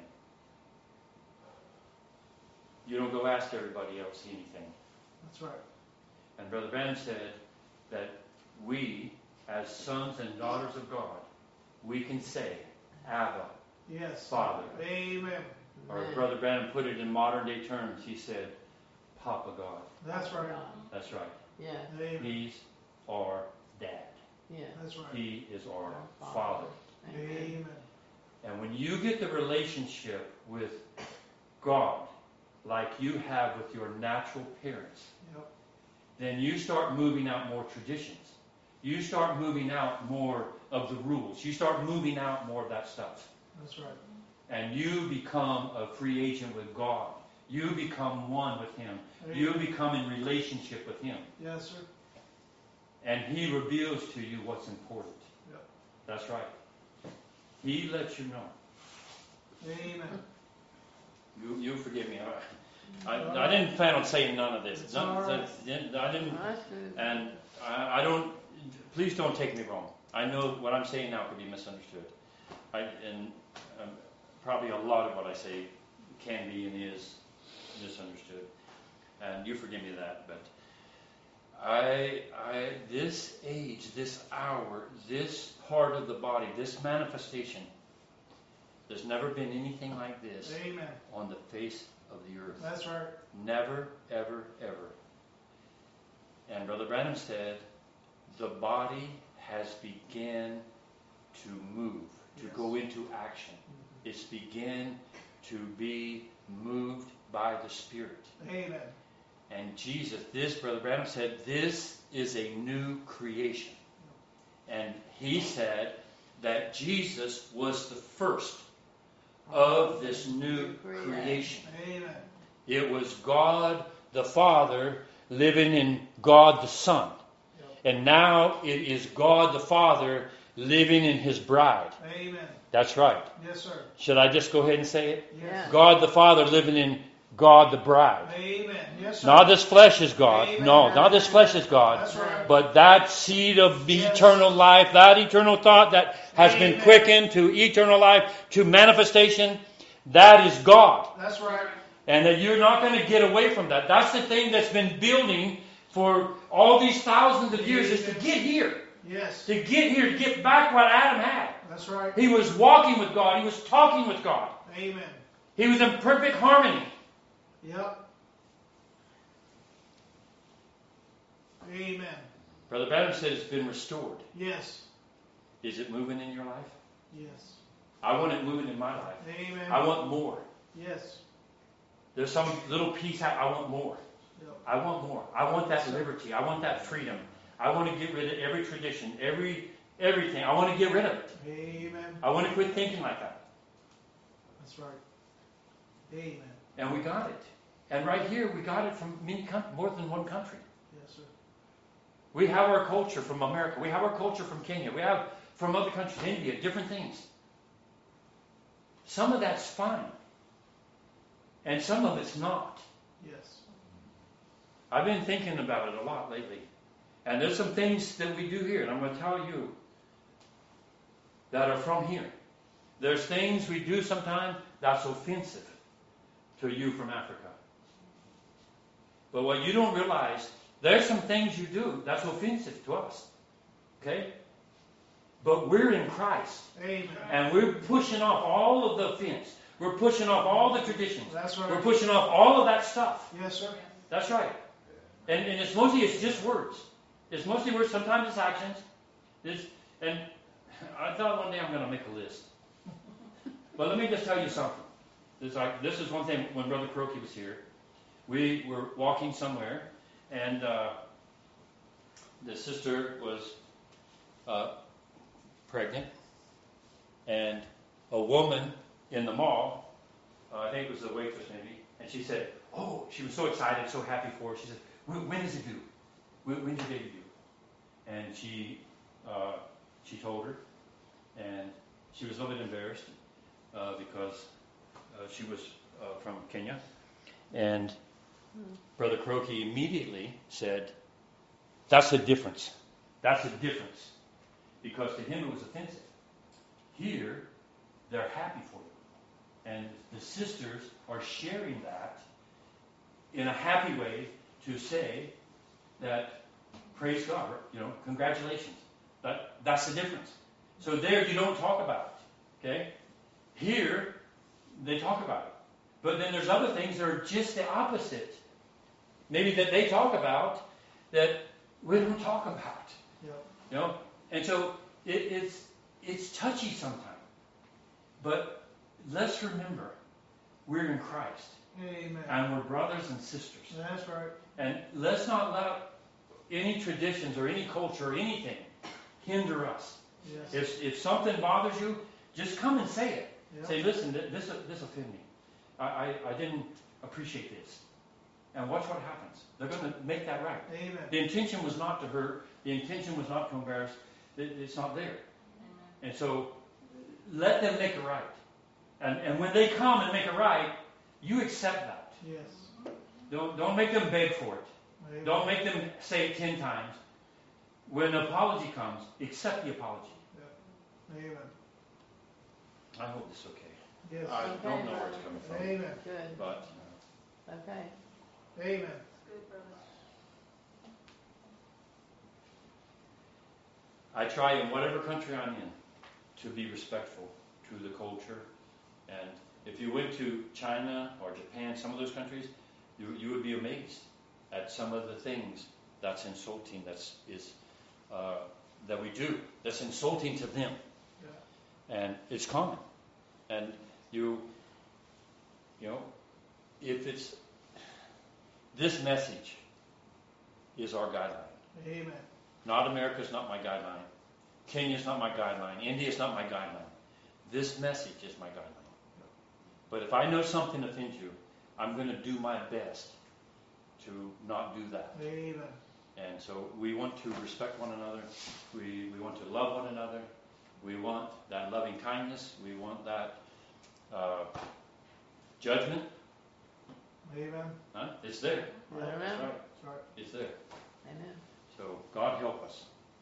You don't go ask everybody else anything.
That's right.
And Brother Ben said that we, as sons and daughters of God, we can say, Abba,
Yes.
Father.
Amen.
Or as Brother Ben put it in modern day terms, he said, Papa God.
That's right.
That's right.
Yeah.
Amen.
He's our dad.
Yeah.
That's right.
He is our Father.
Amen.
And when you get the relationship with God like you have with your natural parents,
Yep.
then you start moving out more traditions. You start moving out more of the rules. You start moving out more of that stuff.
That's right.
And you become a free agent with God. You become one with Him. You become in relationship with Him.
Yes, sir.
And He reveals to you what's important.
Yep.
That's right. He lets you know.
Amen.
You forgive me. I didn't plan on saying none of this.
It's all right.
I didn't.
That's good.
And I don't. Please don't take me wrong. I know what I'm saying now could be misunderstood. Probably a lot of what I say can be and is misunderstood. And you forgive me that. But this age, this hour, this part of the body, this manifestation, there's never been anything like this
Amen.
on the face of the earth.
That's right.
Never, ever, ever. And Brother Branham said, the body has begun to move, to
Yes.
go into action. It's begun to be moved by the Spirit.
Amen.
And Jesus, Brother Branham said, this is a new creation. And he said that Jesus was the first of this new creation.
Amen.
It was God the Father living in God the Son.
Yep.
And now it is God the Father living in His bride.
Amen.
That's right.
Yes, sir.
Should I just go ahead and say it?
Yes.
God the Father living in God the bride.
Amen. Yes, sir.
Not this flesh is God.
Amen.
No, not this flesh is God.
That's right.
But that seed of
Yes.
eternal life, that eternal thought that has been
Amen.
quickened to eternal life, to manifestation, that is God.
That's right.
And that you're not going to get away from that. That's the thing that's been building for all these thousands of years, is to get here.
Yes.
To get here, to get back what Adam had.
That's right.
He was walking with God. He was talking with God.
Amen.
He was in perfect harmony.
Yep. Amen.
Brother Branham said it's been restored.
Yes.
Is it moving in your life?
Yes.
I want it moving in my life.
Amen.
I want more.
Yes.
There's some little piece I want more.
Yep.
I want more. I want that liberty. I want that freedom. I want to get rid of every tradition, everything. I want to get rid of it.
Amen.
I want to quit thinking like that.
That's right. Amen.
And we got it. And right here, we got it from more than one country.
Yes, sir.
We have our culture from America. We have our culture from Kenya. We have from other countries, India, different things. Some of that's fine. And some of it's not.
Yes.
I've been thinking about it a lot lately. And there's some things that we do here, and I'm going to tell you, that are from here. There's things we do sometimes that's offensive to you from Africa. But what you don't realize, there's some things you do that's offensive to us. Okay? But we're in Christ.
Amen.
And we're pushing off all of the offense. We're pushing off all the traditions.
That's right.
We're pushing off all of that stuff.
Yes, sir.
That's right. And it's just words. It's mostly words. Sometimes it's actions. And I thought one day I'm going to make a list. But let me just tell you something. This is one thing. When Brother Croakey was here, we were walking somewhere, and the sister was pregnant, and a woman in the mall, I think it was the waitress maybe, and she said, "Oh," she was so excited, so happy for her. She said, "When is it due? When's your baby due?" And she told her, and she was a little bit embarrassed because she was from Kenya, and Brother Croakey immediately said, "That's the difference. That's the difference." Because to him it was offensive. Here, they're happy for you. And the sisters are sharing that in a happy way to say that, praise God, congratulations. That's the difference. So there you don't talk about it. Okay? Here, they talk about it. But then there's other things that are just the opposite. Maybe that they talk about that we don't talk about.
Yep.
And so it's touchy sometimes. But let's remember, we're in Christ.
Amen.
And we're brothers and sisters.
That's right.
And let's not let any traditions or any culture or anything hinder us.
Yes.
If something bothers you, just come and say it.
Yep.
Say, "Listen, this offended me. I didn't appreciate this." And watch what happens. They're going to make that right.
Amen.
The intention was not to hurt. The intention was not to embarrass. It's not there. And so let them make it right. And when they come and make it right, you accept that.
Yes.
Don't make them beg for it.
Amen.
Don't make them say it 10 times. When an apology comes, accept the apology.
Yep. Amen.
I hope it's okay.
Yes.
I
Okay.
don't know where it's coming from.
Amen.
Good.
But
Okay.
Amen.
I try in whatever country I'm in to be respectful to the culture. And if you went to China or Japan, some of those countries, you would be amazed at some of the things that's insulting, that we do, that's insulting to them.
Yeah.
And it's common. And if it's, this message is our guideline.
Amen.
Not America's not my guideline. Kenya's not my guideline. India's not my guideline. This message is my guideline. But if I know something offends you, I'm going to do my best to not do that.
Amen.
And so we want to respect one another. We want to love one another. We want that loving kindness. We want that judgment.
Amen.
Huh? It's there.
Amen.
That's right.
That's right.
It's there.
Amen.
So God help us.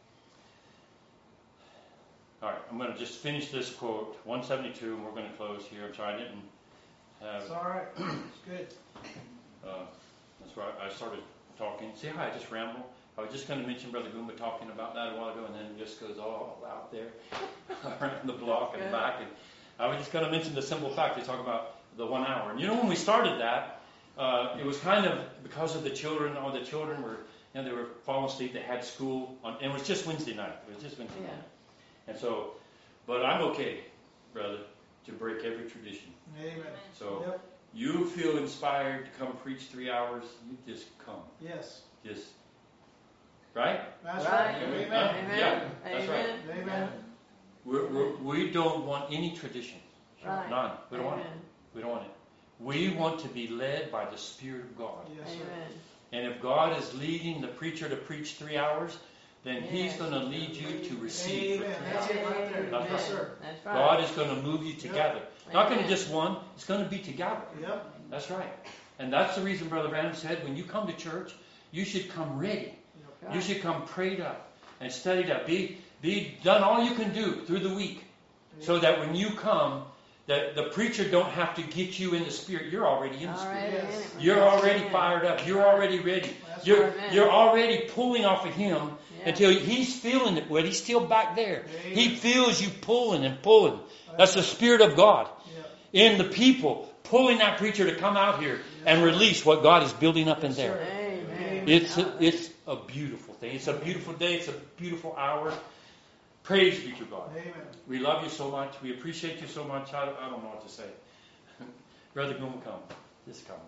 All right, I'm going to just finish this quote, 172, and we're going to close here. I'm sorry I didn't have...
It's all right. It's good.
That's right. I started talking. See how I just ramble? I was just going to mention Brother Goomba talking about that a while ago, and then it just goes all out there around the block and back. And I was just going to mention the simple fact. They talk about the 1 hour. And when we started that, it was kind of because of the children. All the children were, they were falling asleep. They had school, and it was just Wednesday night. It was just Wednesday night. And so, but I'm okay, brother, to break every tradition.
Amen.
So,
Yep.
you feel inspired to come preach 3 hours, you just come.
Yes.
Just, right?
That's
Right.
right.
Amen.
Amen.
Amen.
Yeah, that's right.
Amen.
We don't want any tradition.
Right.
None. We don't want it.
Amen.
We don't want it. We want to be led by the Spirit of God.
Yes, sir.
Amen.
And if God is leading the preacher to preach 3 hours, then He's
Yes.
going to lead you to receive.
Amen. That's it right there.
That's
Yes, sir.
That's right.
God is going to move you together. Not going to just one. It's going to be together.
Yep.
That's right. And that's the reason Brother Branham said, when you come to church, you should come ready.
Right.
You should come prayed up and studied up. Be done all you can do through the week, so that when you come, that the preacher don't have to get you in the Spirit. You're already in the Spirit.
Already in
Yes.
it.
You're already
Amen.
fired up. You're already ready.
That's
You're
right.
you're already pulling off of Him
Yeah.
until He's feeling it, but He's still back there.
Amen.
He feels you pulling and pulling. That's the Spirit of God.
Yep.
in the people, pulling that preacher to come out here and release what God is building up in there.
Amen.
It's a beautiful thing. It's a beautiful day. It's a beautiful hour. Praise be to God.
Amen.
We love you so much. We appreciate you so much. I don't know what to say. Brother Goom, come. Just come.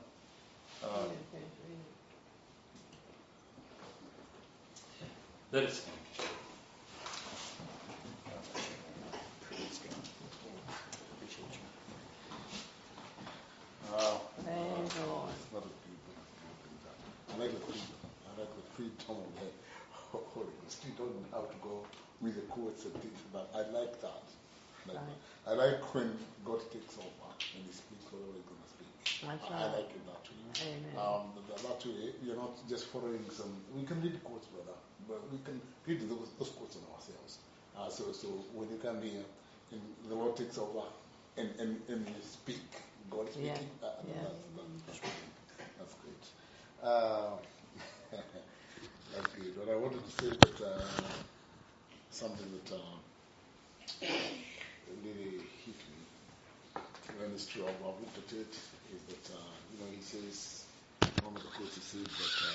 Let us sing. Praise God. Appreciate you. Wow.
Thank the Lord.
It's not a people. I like the freedom of the Holy Ghost. You don't have to go with the quotes and things, but I like that. I like when God takes over and He speaks whatever He's going to speak.
That's
I
right.
like it that way.
Amen.
That way, you're not just following some. We can read quotes, brother, but we can read those quotes on ourselves. So when you come here, and the Lord takes over, and you speak, God is speaking.
Yeah.
That's great. That's good. But I wanted to say that something that really hit me when it's true. I've looked at it. Is that he says, one of the quotes he said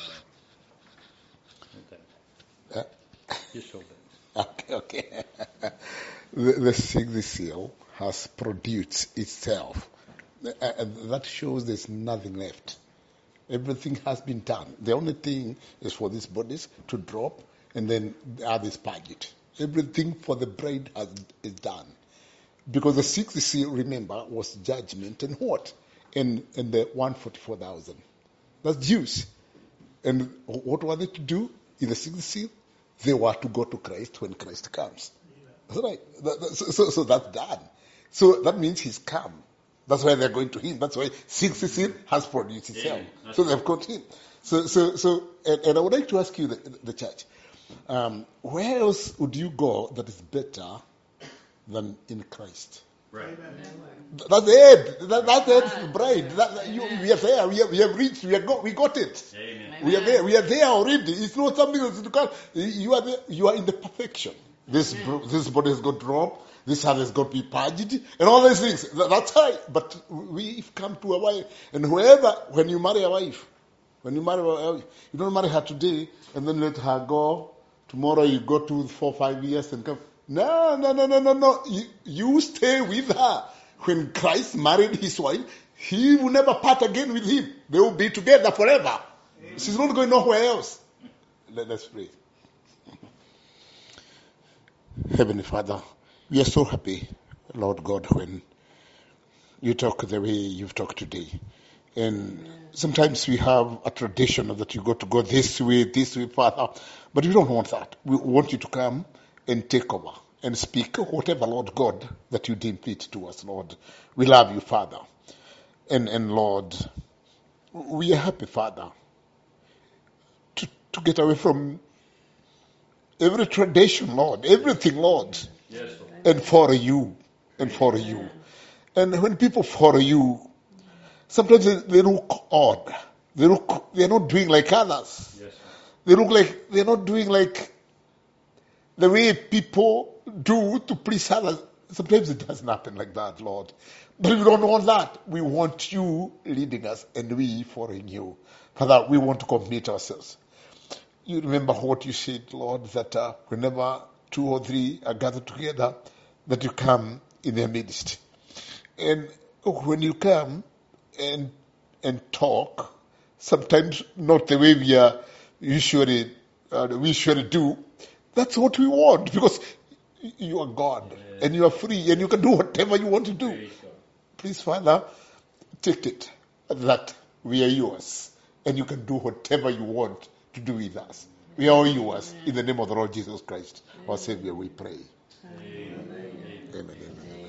that.
Just hold it.
Okay. The sixth seal has produced itself. That shows there's nothing left. Everything has been done. The only thing is for these bodies to drop and then the others purge it. Everything for the bride is done. Because the sixth seal, remember, was judgment and what? And the 144,000. That's Jews. And what were they to do in the sixth seal? They were to go to Christ when Christ comes. That's right. So that's done. So that means He's come. That's why they're going to Him. That's why sixth seal has produced itself. So they've got Him. So I would like to ask you, the church, where else would you go that is better than in Christ?
Right.
That's it. That's it, bride. We are there. We have reached. We got it.
Amen.
We are there. We are there already. It's not something that's because you are there. You are in the perfection. This body has got dropped. This heart has got to be purged, and all these things. That's right. But we've come to a wife, and when you marry a wife, you don't marry her today and then let her go. Tomorrow you go to 4 5 years and come. No. You stay with her. When Christ married His wife, He will never part again with Him. They will be together forever. Amen. She's not going nowhere else. Let's pray. Heavenly Father, we are so happy, Lord God, when you talk the way you've talked today. And sometimes we have a tradition that you got to go this way, Father. But we don't want that. We want you to come and take over and speak whatever, Lord God, that you deem fit to us, Lord. We love you, Father. And Lord, we are happy, Father, to get away from every tradition, Lord, everything, Lord,
Yes, Lord.
and follow you, And when people follow you, sometimes they look odd. They're not doing like others.
Yes,
They look like they're not doing like the way people do to please others. Sometimes it doesn't happen like that, Lord. But we don't want that. We want you leading us and we following you. Father, we want to commit ourselves. You remember what you said, Lord, that whenever 2 or 3 are gathered together, that you come in their midst. And when you come and talk, sometimes not the way we usually do, that's what we want, because you are God, and you are free, and you can do whatever you want to do. Please, Father, take it that we are yours, and you can do whatever you want to do with us. We are all yours. In the name of the Lord Jesus Christ, our Savior, we pray. Amen. Amen.